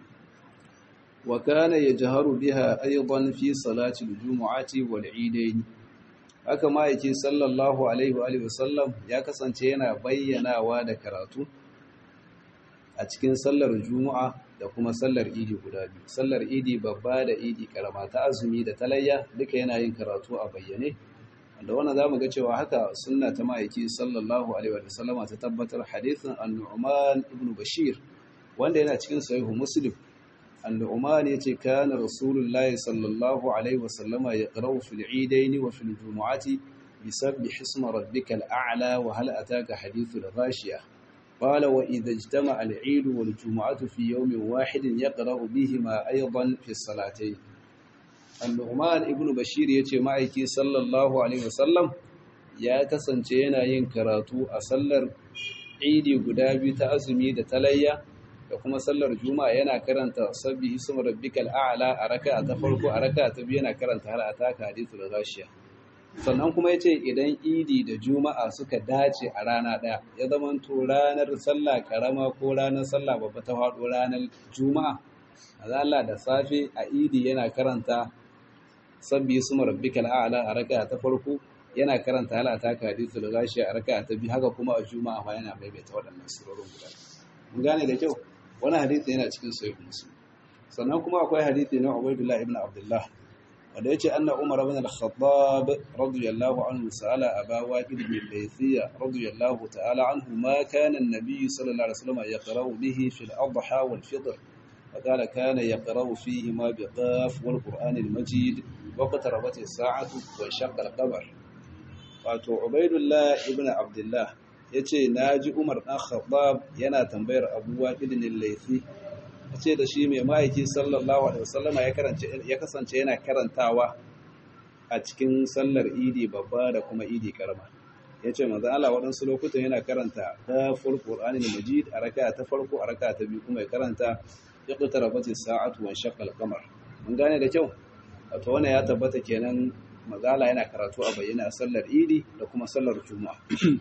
Wa kana yajharu biha aidan fi salati al-jumu'ati wal 'idayn. Haka ma yake sallallahu alaihi wa sallam ya kasance yana bayyanawa da karatu a cikin sallar Juma'a da kuma sallar Idi guda biyu. Sallar Idi babba da Idi karama, ta azumi da talayya duka yana yin karatu a bayyane. Da wannan zamu ga cewa haka sunna ta ma'aiki sallallahu alaihi wa sallama ta tabbatar. Hadithin An-Nu'man ibn Bashir wanda yana cikin sahihu Muslim, An-Nu'man yace kana Rasulullahi sallallahu alaihi wa sallama yaqra'u fil 'idayn wa fil jumu'ati bisabbih isma rabbikal a'la wa hal ataka hadithul ghashiyah. Qala wa idha ijtama'a al-'id wal jumu'atu fi yawmin wahidin yaqra'u bihima aydan fi as-salatayn. Al-Nu'man ibn Bashir yace ma'aiki sallallahu alaihi wasallam ya kasance yana yin karatu a sallar Idi guda biyu ta azumi da talayya da kuma sallar Juma'a, yana karanta sabbi ismu rabbikal a'la a raka'a ta farko, a raka'a ta biyu yana karanta hal ataka hadithul ghashiya. Sannan kuma yace idan Idi da Juma'a suka dace a rana daya, ya zamanto ranar sallah karama ko ranar sallah babba ta faɗo ranar Juma'a, Allah da safe a Idi yana karanta sabbi ismu rabbikal a'la a raka'a ta farko, yana karanta hal ataka hadithul ghashiya a raka'a ta biyu, haka kuma a Juma'a ma yana maimaita waɗannan surorin guda. Mun gane da kyau, wannan hadisi yana cikin sahih Muslim. Sannan kuma akwai hadisi na Ubaydullah ibn Abdullah wanda yace anna Umar ibn al-Khattab radiyallahu anhu sa'ala Aba Waqid bin Laythiyya radiyallahu ta'ala anhu ma kana an-nabiy sallallahu alaihi wasallam yaqra'u bihi fi al-adha wal fitr. فقال كان يقرأ فيهما بقاف والقرآن المجيد واقتربت الساعة وانشق القمر. wato Ubaydullah ibn Abdullah yace naji Umar dan Khattab yana tambayar Abu Waqid al-Laythi, yace da shi mai ma'aiki sallallahu alaihi wasallama ya kasance yana karantawa a cikin sallar Idi babba da kuma Idi karama. Yace manzo Allah wadansu lokutan yana karanta Qaful Qur'anil Majid a raka'a ta farko, a raka'a ta biyu kuma ya karanta iqtarabati as-sa'atu wa shaqqa al-qamar. Mun gane da kyau, wato wannan ya tabbata kenan mazala yana karatu a bayyana a sallar Idi da kuma sallar Juma'a.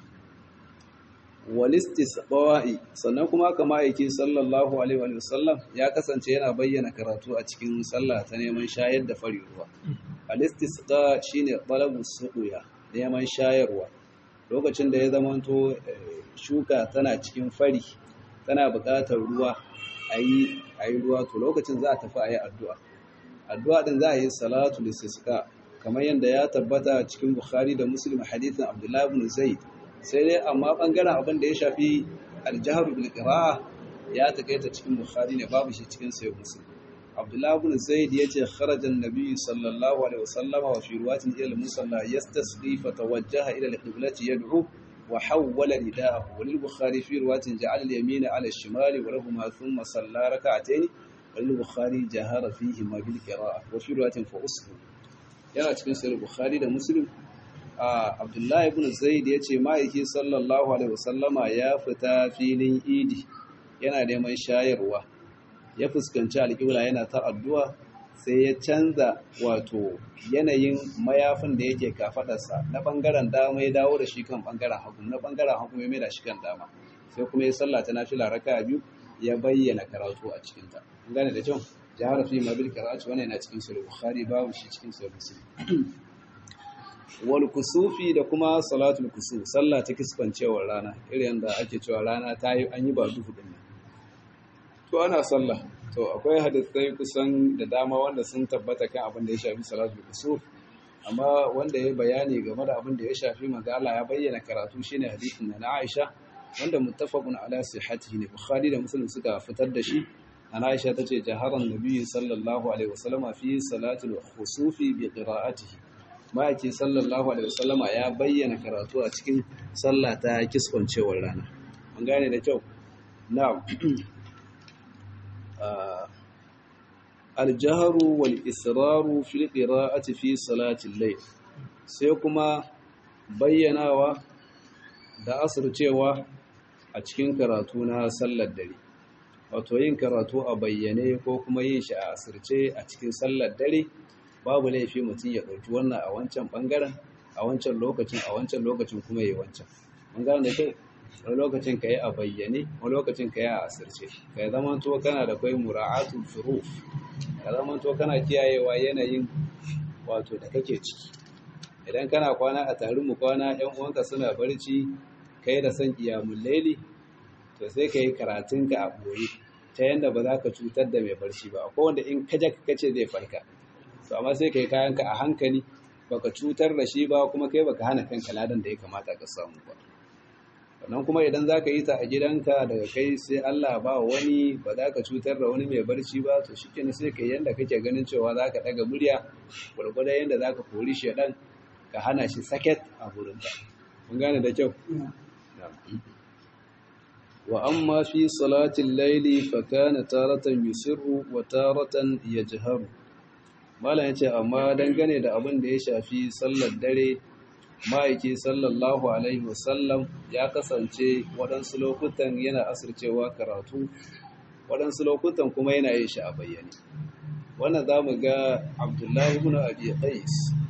Wal istisqa'i, sannan kuma kama yake sallallahu alaihi wa sallam ya kasance yana bayyana karatu a cikin sallah ta neman shayar da fari ruwa. Al istisqa shine talabu suqiya, neman shayarwa. Lokacin da ya zamanto shuka tana cikin fari, tana buƙatar ruwa, ayi ruwa, to lokacin za a tafi ayi addu'a. Addu'a din za a yi salatu listisqa kamar yadda ya tabbata cikin Bukhari da Muslim hadithin Abdullah ibn Zaid. Sai dai amma bangaren abin da ya shafi al-jahr bil qira'a ya takaita cikin Bukhari ne, babu shi cikin Sahih Muslim. Abdullah ibn Zaid yace kharaja an-nabi sallallahu alaihi wasallam wa fi riwayatin ila al-musalla yastasqi fa tawajjaha ila al-qiblati yad'u wa hawwala rida'ahu. Wa lil-Bukhari fi riwayatin ja'ala al-yamina 'ala ash-shimali wa lahumā thumma salla rak'atayn. Wa lil-Bukhari jahara fihima bil qira'a wa fi riwayatin fa usbu. Yana cikin Sahih Bukhari da Muslim. Abdullah ibn Zaid yace ma'aiki sallallahu alaihi wasallama ya fita filin Idi yana neman shayarwa, ya fuskanci alƙibla yana ta addu'a, sai ya canza wato yanayin mayafin da yake kafadarsa na bangaren dama ya dawo da shi kan bangaren hagu, na bangaren hagu ya mai da shi kan dama, sai kuma ya sallata nafila raka'a biyu ya bayyana karatu a cikin ta. An gane da kyau, jahara fi ma bil qira'ati wannan yana cikin sahih Bukhari, babu shi cikin sahih Muslim. Wal kusufi da kuma salatul kusuf, sallah ta kisfancewar rana, irin da ake cewa rana ta yi an yi ba duhu din nan. To ana sallah, to akwai hadisai kusan da dama wanda sun tabbata kan abin da ya shafi salatul kusuf, amma wanda ya bayani game da abin da ya shafi manzo Allah ya bayyana karatu shine hadisin na Aisha wanda muttafaqun ala sihhatihi ne, Bukhari da Muslim suka fitar da shi. Ana Aisha tace jaharan nabiyyi sallallahu alaihi wasallam fi salatul khusufi bi qira'atihi, ma'aiki sallallahu alaihi wasallam ya bayyana karatu a cikin sallah ta kisfancewar rana. An gane da kyau. Na'am. Al-jahru wal israru fil qira'ati fi salati al-layl, sai kuma bayyanawa da asircewa a cikin karatu na sallar dare, wato yin karatu a bayyane ko kuma yin shi a asirce a cikin sallar dare babu laifi mutum ya ɗauki wannan a wancan ɓangaren a wancan lokacin kuma ya yi wancan. Mun gane da kyau, wani lokacin ka yi a bayyane, wani lokacin ka yi a asirce, ka yi zamanto kana da kai mura'atul furuf, ka zamanto kana kiyayewa yanayin wato da kake ciki. Idan kana kwana a tarin mu kwana ‘yan uwanka suna barci, kai da son qiyamul laili, to sai ka yi karatunka a ɓoye ta yanda ba za ka cutar da mai barci ba. Akwai wanda in kaje ka ce zai farka, to amma sai ka yi kayanka a hankali, baka cutar da shi ba kuma kai baka hana kanka ladan da ya kamata ka samu ba. Sannan kuma idan za ka yi ta a gidanka daga kai sai Allah ba wani, ba za ka cutar da wani mai barci ba, to shi kenan sai ka yi yanda kake ganin cewa za ka ɗaga murya gwargwado yanda za ka kori shaɗan ka hana shi saket a wurinka. Mun gane da kyau. Wa amma fi salatin laili fa kana taratan yusirru wa taratan yajharu. Malam yace amma dangane da abin da ya shafi sallar dare, ma'aiki sallallahu alaihi wasallam ya kasance waɗansu lokutan yana asircewa karatu, waɗansu lokutan kuma yana yin shi a bayyane. Wannan za mu ga Abdullahi ibn Abi Qais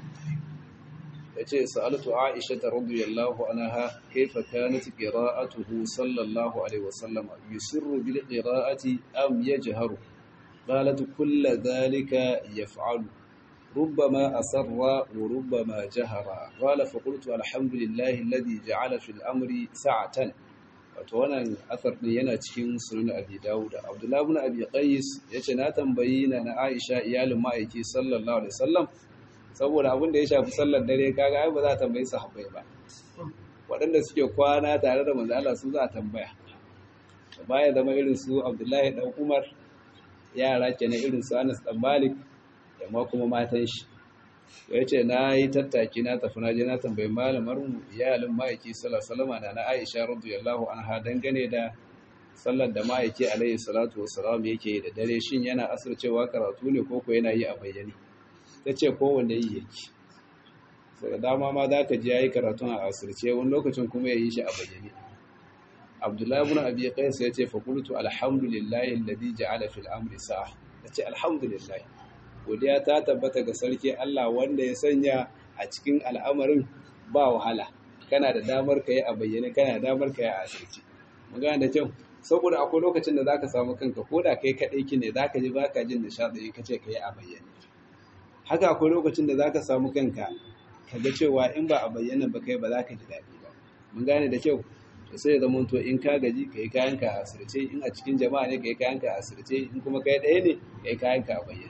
yace sa'altu Aisha radhiyallahu anha kayfa kanat qira'atuhu sallallahu alaihi wasallam yusirru bil qira'ati am yajharu, qalat kull dhalika yaf'alu rubbama asarra wa rubbama jahara, qala fa qultu alhamdulillahi alladhi ja'ala fil amri sa'atan. Wato wannan asar din yana cikin sunan Abi Dawud. Abdullah ibn Abi Qais yace na tambayi na Aisha iyalin ma'aiki sallallahu alaihi wasallam, saboda abin da ya shafi sallar dare kaga ai ba za a tambayi sahabbai ba, waɗanda suke kwana tare da manzo Allah su za a tambaya. Baya zama irin su Abdullahi dan Umar, yara kenan irin su Anas dan Malik, amma kuma matan shi. Yace na yi tattaki na tafi na je na tambayi malamar mu iyalin ma'aiki sallallahu alaihi wasallam na Aisha radiyallahu anha dangane da sallar da ma'aiki alaihi salatu wassalam yake da dare, shin yana asircewa karatu ne ko yana yi a bayyane. Ta ce kowanne yi yake, daga dama ma za ka ji ya yi karatun a asirce, wani lokacin kuma ya yi shi a bayyane. Abdullahi ibn Abi Qais ya ce fa qultu alhamdulillahi alladhi ja'ala fil amri sa'a. Ta ce alhamdulillah, godiya ta tabbata ga sarki Allah wanda ya sanya a cikin al'amarin ba wahala, kana da damar ka yi a bayyane, kana da damar ka yi a asirce. Mun gane da kyau, saboda akwai lokacin da zaka samu kanka ko da kai kadai kine zaka ji baka jin nishadi in kace ka yi a bayyane. Haka akwai lokacin da za ka samu kanka ka ga cewa in ba a bayyana ba kai ba za ka ji daɗi ba. Mun gane da kyau, to sai ya zama to in ka gaji ka yi kayanka a asirce, in a cikin jama'a ne ka yi kayanka a asirce, in kuma kai ɗaya ne ka yi kayanka a bayyana.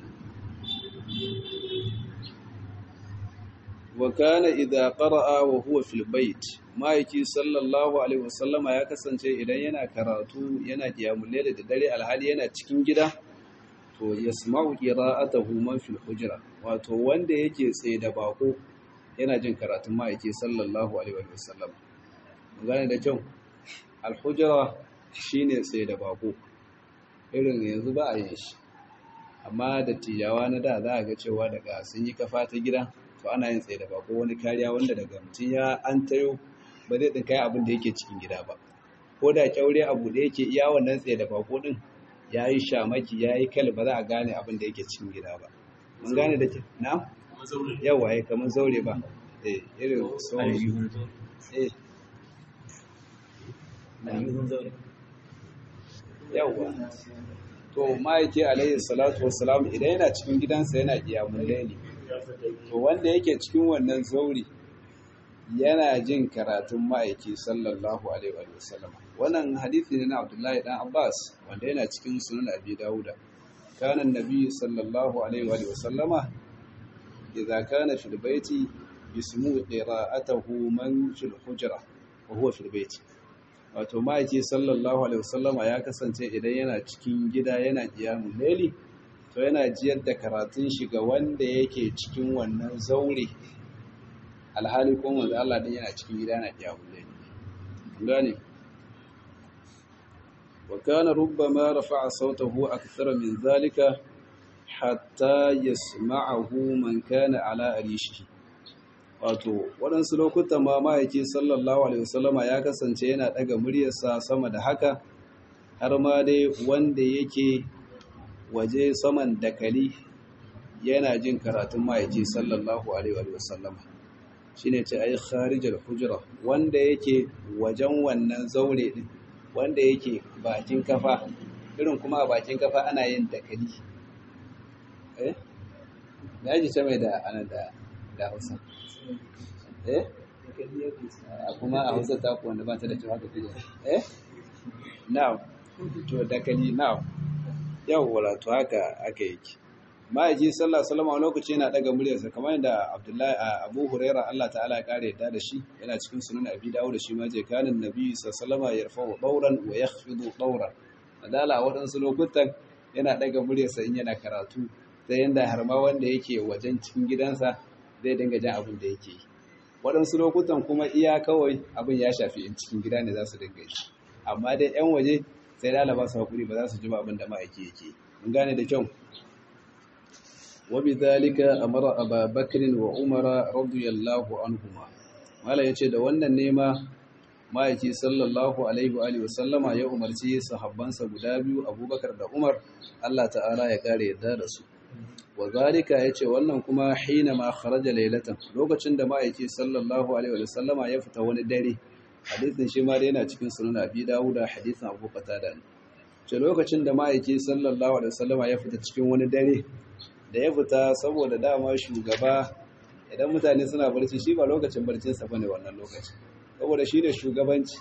Wa kana idza qara'a wa huwa fil bait, ma'aiki sallallahu alaihi wasallama ya kasance idan yana karatu yana qiyamul layl da dare alhali yana cikin gida, to yasma'u qira'atahu man fil hujra, wato wanda yake tsaye da bako yana jin karatun ma'aiki sallallahu alaihi wasallam. Gane da kyau, al-hujra shine tsaye da bako, irin yanzu ba a yin shi, amma da tijawa na da za a ga cewa daga sun yi kafa ta gida to ana yin tsaye da bako, wani kariya wanda daga mutum ya an tayo ba zai tsinka abin da yake cikin gida ba, ko da kyaure abu da yake iya wannan tsaye da bako din ya yi shamaki ya yi kal, ba za a gane abin da yake cikin gida ba. mun gane da ke na yawa kamar zaure ba irin sauran yawa to ma'aiki alayhi salatu wassalam idan yana cikin gidansa yana kiyamun laili to wanda yake cikin wannan zauri yana jin karatun ma'aiki sallallahu alaihi wa sallam. Wannan hadisi ne na Abdullahi dan Abbas wanda yana cikin sunan Abi Dawuda. Kana annabi sallallahu alaihi wa sallama idza kana fil baiti yasmu qira'atahu man fil hujra wa huwa fil baiti. Wato ma'aiki sallallahu alaihi wa sallama ya kasance idan yana cikin gida yana qiyamul layli to yana jiyar da karatun shi ga wanda yake cikin wannan zaure alhali ko manzo Allah din yana cikin gida yana qiyamul layli. Gane wa kana rubbama rafa'a sawtahu akthara min dhalika hatta yasma'ahu man kana ala arishihi. Wato waɗansu lokutan ma ma'aiki sallallahu alaihi wasallama ya kasance yana ɗaga muryarsa sama da haka har ma dai wanda yake waje saman dakali yana jin karatun ma'aiki sallallahu alaihi wasallama shine ce ai kharijal hujra wanda yake wajen wannan zaure din wanda yake bakin kafa irin kuma a bakin kafa ana yin dakali daji ce mai da ana da Hausa kuma a Hausa ta ku wanda ba ta da cewa haka take na'am to dakali na'am yawwa to haka aka yake ma'aji sallallahu alaihi wasallam a lokaci yana daga muryarsa kamar yadda Abdullahi Abu Huraira Allah ta'ala ya kare yadda da shi yana cikin sunan Abi Dawud da shi ma je kanin Nabi sallallahu alaihi wasallam yarfa'u dawran wa yakhfidu dawran adala wadansu lokutan yana daga muryarsa in yana karatu sai yanda har ma wanda yake wajen cikin gidansa zai dinga jin abin da yake yi wadansu lokutan kuma iya kawai abin ya shafi in cikin gida ne za su dinga yi amma dai yan waje sai lalaba su hakuri ba za su ji abin da ma'aiki yake mun gane da kyau وبذلك أمر أبا بكر وعمر رضي الله عنهما mala yace da wannan nema ma'aiki sallallahu alaihi wa sallama ya umarci sahabbansa guda biyu Abubakar da Umar Allah ta'ala ya kare yadda da su wa zalika yace wannan kuma hina ma kharaja laylatan lokacin da ma'aiki sallallahu alaihi wa sallama ya fita wani dare hadisin shi ma dai yana cikin sunan Abi Dawud hadisin Abu Qatada ne ce lokacin da ma'aiki sallallahu alaihi wa sallama ya fita cikin wani dare da ya fita saboda dama shugaba idan mutane suna barci shi ba lokacin barcinsa ba ne wannan lokaci saboda shi ne shugabanci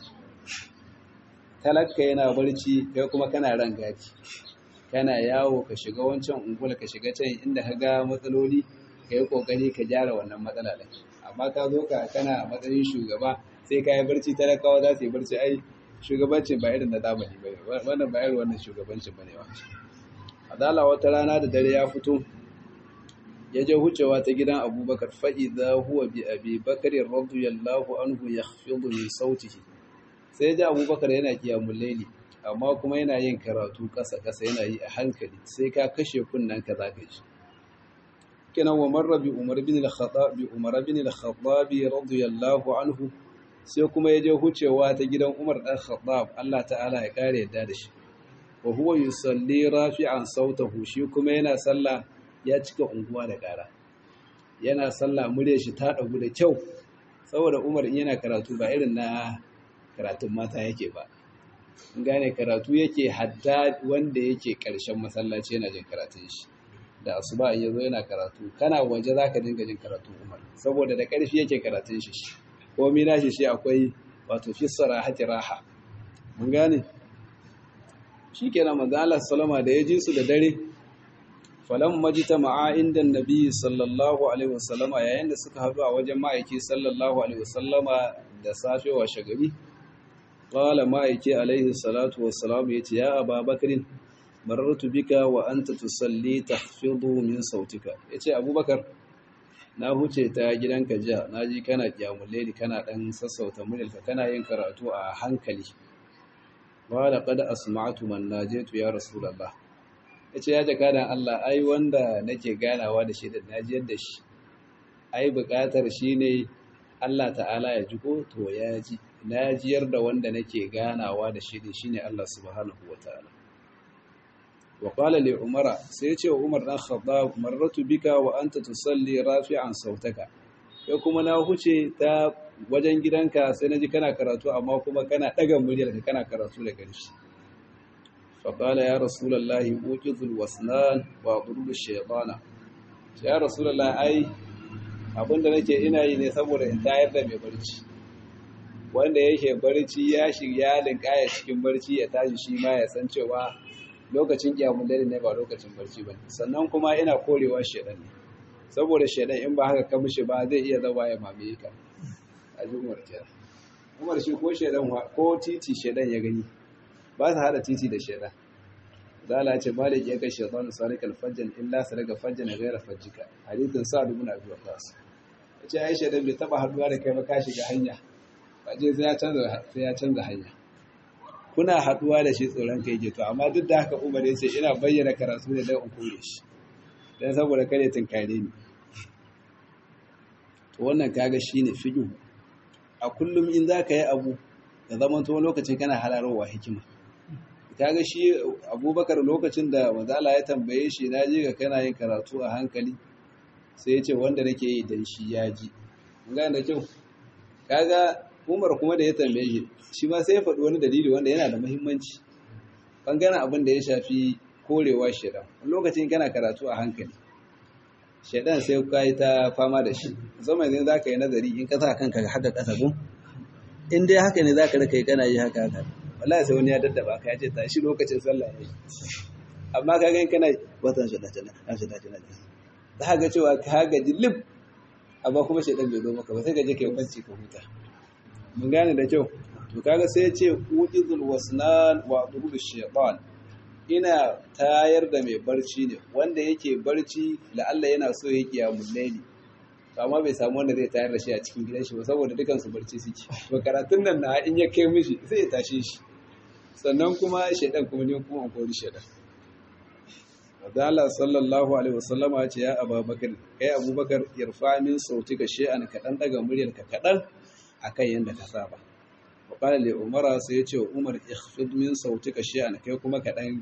talaka yana barci kai kuma kana ran gaji kana yawo ka shiga wancan ungula ka shiga can inda ka ga matsaloli ka yi kokari ka gyara wannan matsala ɗin amma ka zo ka kana matsayin shugaba sai ka yi barci talakawa za su yi barci ai shugabancin ba irin na zamani ba ne wannan ba irin wannan shugabancin ba ne wa adala wata rana da dare ya fito ya je hucewa ta gidan Abubakar fa'iza huwa bi Abi Bakr radiyallahu anhu yakhfidu min sautihi sai ji Abubakar yana kiyamul layli amma kuma yana yin karatu kasa yana yi a hankali sai ka kashe kunnan ka zaka ji kenan wa marra bi Umar bin al-Khattab radiyallahu anhu sai kuma ya je hucewa ta gidan Umar dan Khattab Allah ta'ala ya kare yadda da shi wa huwa yusalli rafi'an sautahu shi kuma yana sallah ya cika unguwa da ƙara yana sallah murya shi ta dagu da kyau saboda Umar in yana karatu ba irin na karatun mata yake ba in gane karatu yake hatta wanda yake ƙarshen masallaci yana jin karatun shi da asuba in yazo yana karatu kana waje zaka dinga jin karatun Umar saboda da ƙarfi yake karatun shi komai nashi shi akwai wato fi sarahati raha mun gane shikenan manzo Allah sallama da ya ji su da dare falam majtama'a inda annabi sallallahu alaihi wasallama yayin da suka haɗu a wajen ma'aiki sallallahu alaihi wasallama da safe wa shagari qala ma'aiki alaihi salatu wassalam yace ya ababakrin marartu bika wa anta tusalli tahfidu min sautika yace abubakar na huce ta gidanka jiya naji kana kiyamul layli kana dan sassauta muryarka kana yin karatu a hankali wala qad asma'tu man najaitu ya rasulullah yace ya jaka dan Allah ai wanda nake ganawa da shi da najiyar da shi ai buƙatar shine Allah ta'ala ya ji ko to ya ji najiyar da wanda nake ganawa da shi shine Allah subhanahu wataala wa qala li umara sai ya ce wa umar dan khattab marratu bika wa anta tusalli rafi'an sautaka kai kuma na huce ta wajen gidanka sai naji kana karatu amma kuma kana daga muryarka kana karatu da ƙarfi fa qala ya rasulullahi uqizul wasnan wa qurbu shaytana ya rasulullahi ai abinda nake ina yi ne saboda in tayar da mai barci wanda yake barci ya shirya linkaya cikin barci ya tashi shi ma ya san cewa lokacin kiyamun dare ne ba lokacin barci ba sannan kuma ina korewa shedan ne saboda shedan in ba haka ka mishi ba zai iya zama ya mamaye ka a ji Umar kenan Umar shi ko shedan ko titi shedan ya gani ba su hada titi da shedan zala ce malik ya kai shaytanu sarikal fajjan illa sarika fajjan ghayra fajjika hadithin sa'd ibn abi waqas yace ai shedan bai taba haduwa da kai ba ka shiga hanya baje sai ya canza hanya kuna haduwa da shi tsoron kai ke to amma duk da haka Umar yace ina bayyana karatu ne dan in kore shi dan saboda kare tinkare ni to wannan kaga shine fiqh a kullum in zaka yi abu da zaman to lokacin kana halarowa hikima kaga shi Abubakar lokacin da wazala ya tambaye shi na ji ga kana yin karatu a hankali sai ya ce wanda nake yi dan shi ya ji mun ga da kyau kaga Umar kuma da ya tambaye shi ma sai ya faɗi wani dalili wanda yana da muhimmanci bangaren abin da ya shafi korewa shedan lokacin kana karatu a hankali shedan sai ka yi ta fama da shi zaman idan zaka yi nazari in ka sa kanka haka kasa gun in dai haka ne zaka rika yi kana yi haka wallahi sai wani ya daddaba ka ya ce tashi lokacin sallah yayi amma ka ga kana watan shi da za ga cewa ka gaji lib amma kuma shedan bai zo maka ba sai ka je kai kwanci ka huta mun gane da kyau to kaga sai ya ce uqizul wasnan wa adrubu shaytan ina tayar da mai barci ne wanda yake barci la'alla yana so ya kiyamul layli to amma bai samu wanda zai tayar da shi a cikin gidan shi ba saboda dukan su barci suke to karatun nan na in ya kai mishi sai ya tashe shi sannan kuma shedan kuma ne kuma kori shedan Allah sallallahu alaihi wasallama ya ce ya Abubakar kai Abubakar irfa min sautika shay'an kadan daga muryarka kadan akan yanda ka saba وقال لعمر سيتي عمر اخفض من صوتك شيئا kai kuma kadan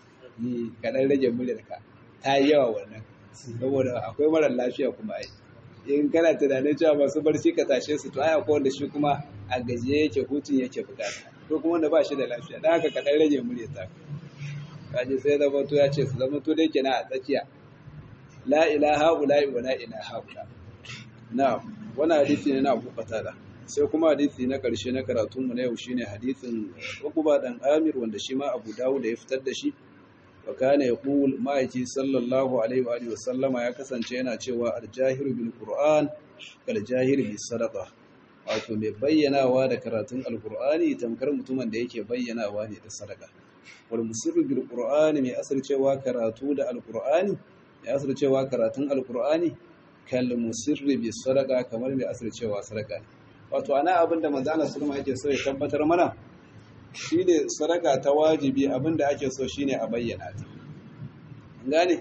rage muryarka ta yawa wannan saboda akwai mara lafiya kuma ai in kana tunanin cewa masu barci ka tashe su to ai akwai wanda shi kuma a gajiye yake hutun yake bukata to kuma wanda ba shi da lafiya dan haka kadan rage muryarta kaje sai da bato ya ce su zama to dai kenan a tsakiya la ilaha illa wa la ilaha illa na'am wannan hadisi ne na Abu Qatada sai kuma hadisi na ƙarshe na karatunmu na yau shine hadisin Uqba dan Amir wanda shi ma Abu Dawud ya fitar da shi wa kana yaqul ma'aiki sallallahu alaihi wa alihi wa sallama ya kasance yana cewa al-jahiru bil Qur'an kal jahiri bis sadaqa wato mai bayyanawa da karatun al-Qur'ani tamkar mutumin da yake bayyanawa ne da sadaka wal musirru bil Qur'ani mai asar cewa karatu da al-Qur'ani ya asar cewa karatun al-Qur'ani kal musirri bis sadaqa kamar mai asar cewa sadaka wato ana abinda manzo Allah sallallahu alaihi wasallam yake so ya tabbatar mana shine sadaka ta wajibi abinda ake so shine a bayyana ta gane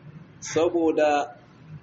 saboda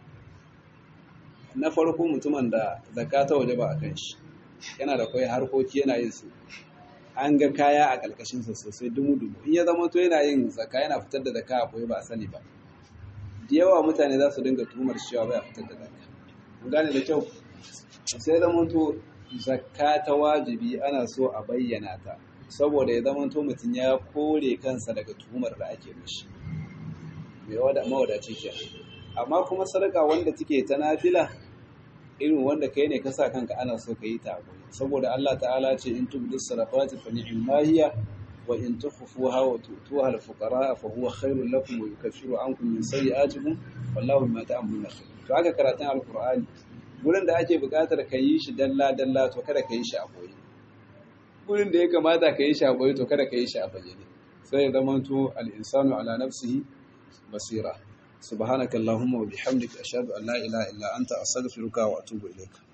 na farko mutumin da zakata wajaba akan shi yana da kai harkoki yana yin su an ga kaya a kalkashin sa sosai dumu-dumu in ya zama to yana yin zakka yana fitar da zakka a koyi ba a sani ba da yawa mutane za su dinga tuhumar cewa ba ya fitar da zakka gane da kyau sai zama to zakka ta wajibi ana so a bayyana ta saboda ya zama to mutum ya kore kansa daga tuhumar da ake mishi mai mawadaci ke amma kuma sadaka wanda take ta nafila irin wanda kai ne ka sa kanka ana so ka yi ta saboda Allah ta'ala ce in tubdu sadaqati fa ni'ma hiya wa in tukhfuha wa tu'tuha al-fuqara fa huwa khairul lakum wa yukaffiru ankum min sayyi'atikum wallahu bima ta'maluna khabir to haka karatun alqur'ani gurin da ake buƙatar ka yi shi dalla-dalla to kada ka yi shi a boye gurin da ya kamata ka yi shi a boye to kada ka yi shi a bayyane sai ya zama to al-insanu ala nafsihi basira subhanakallahumma wa bihamdika ashhadu an la ilaha illa anta astaghfiruka wa atubu ilayk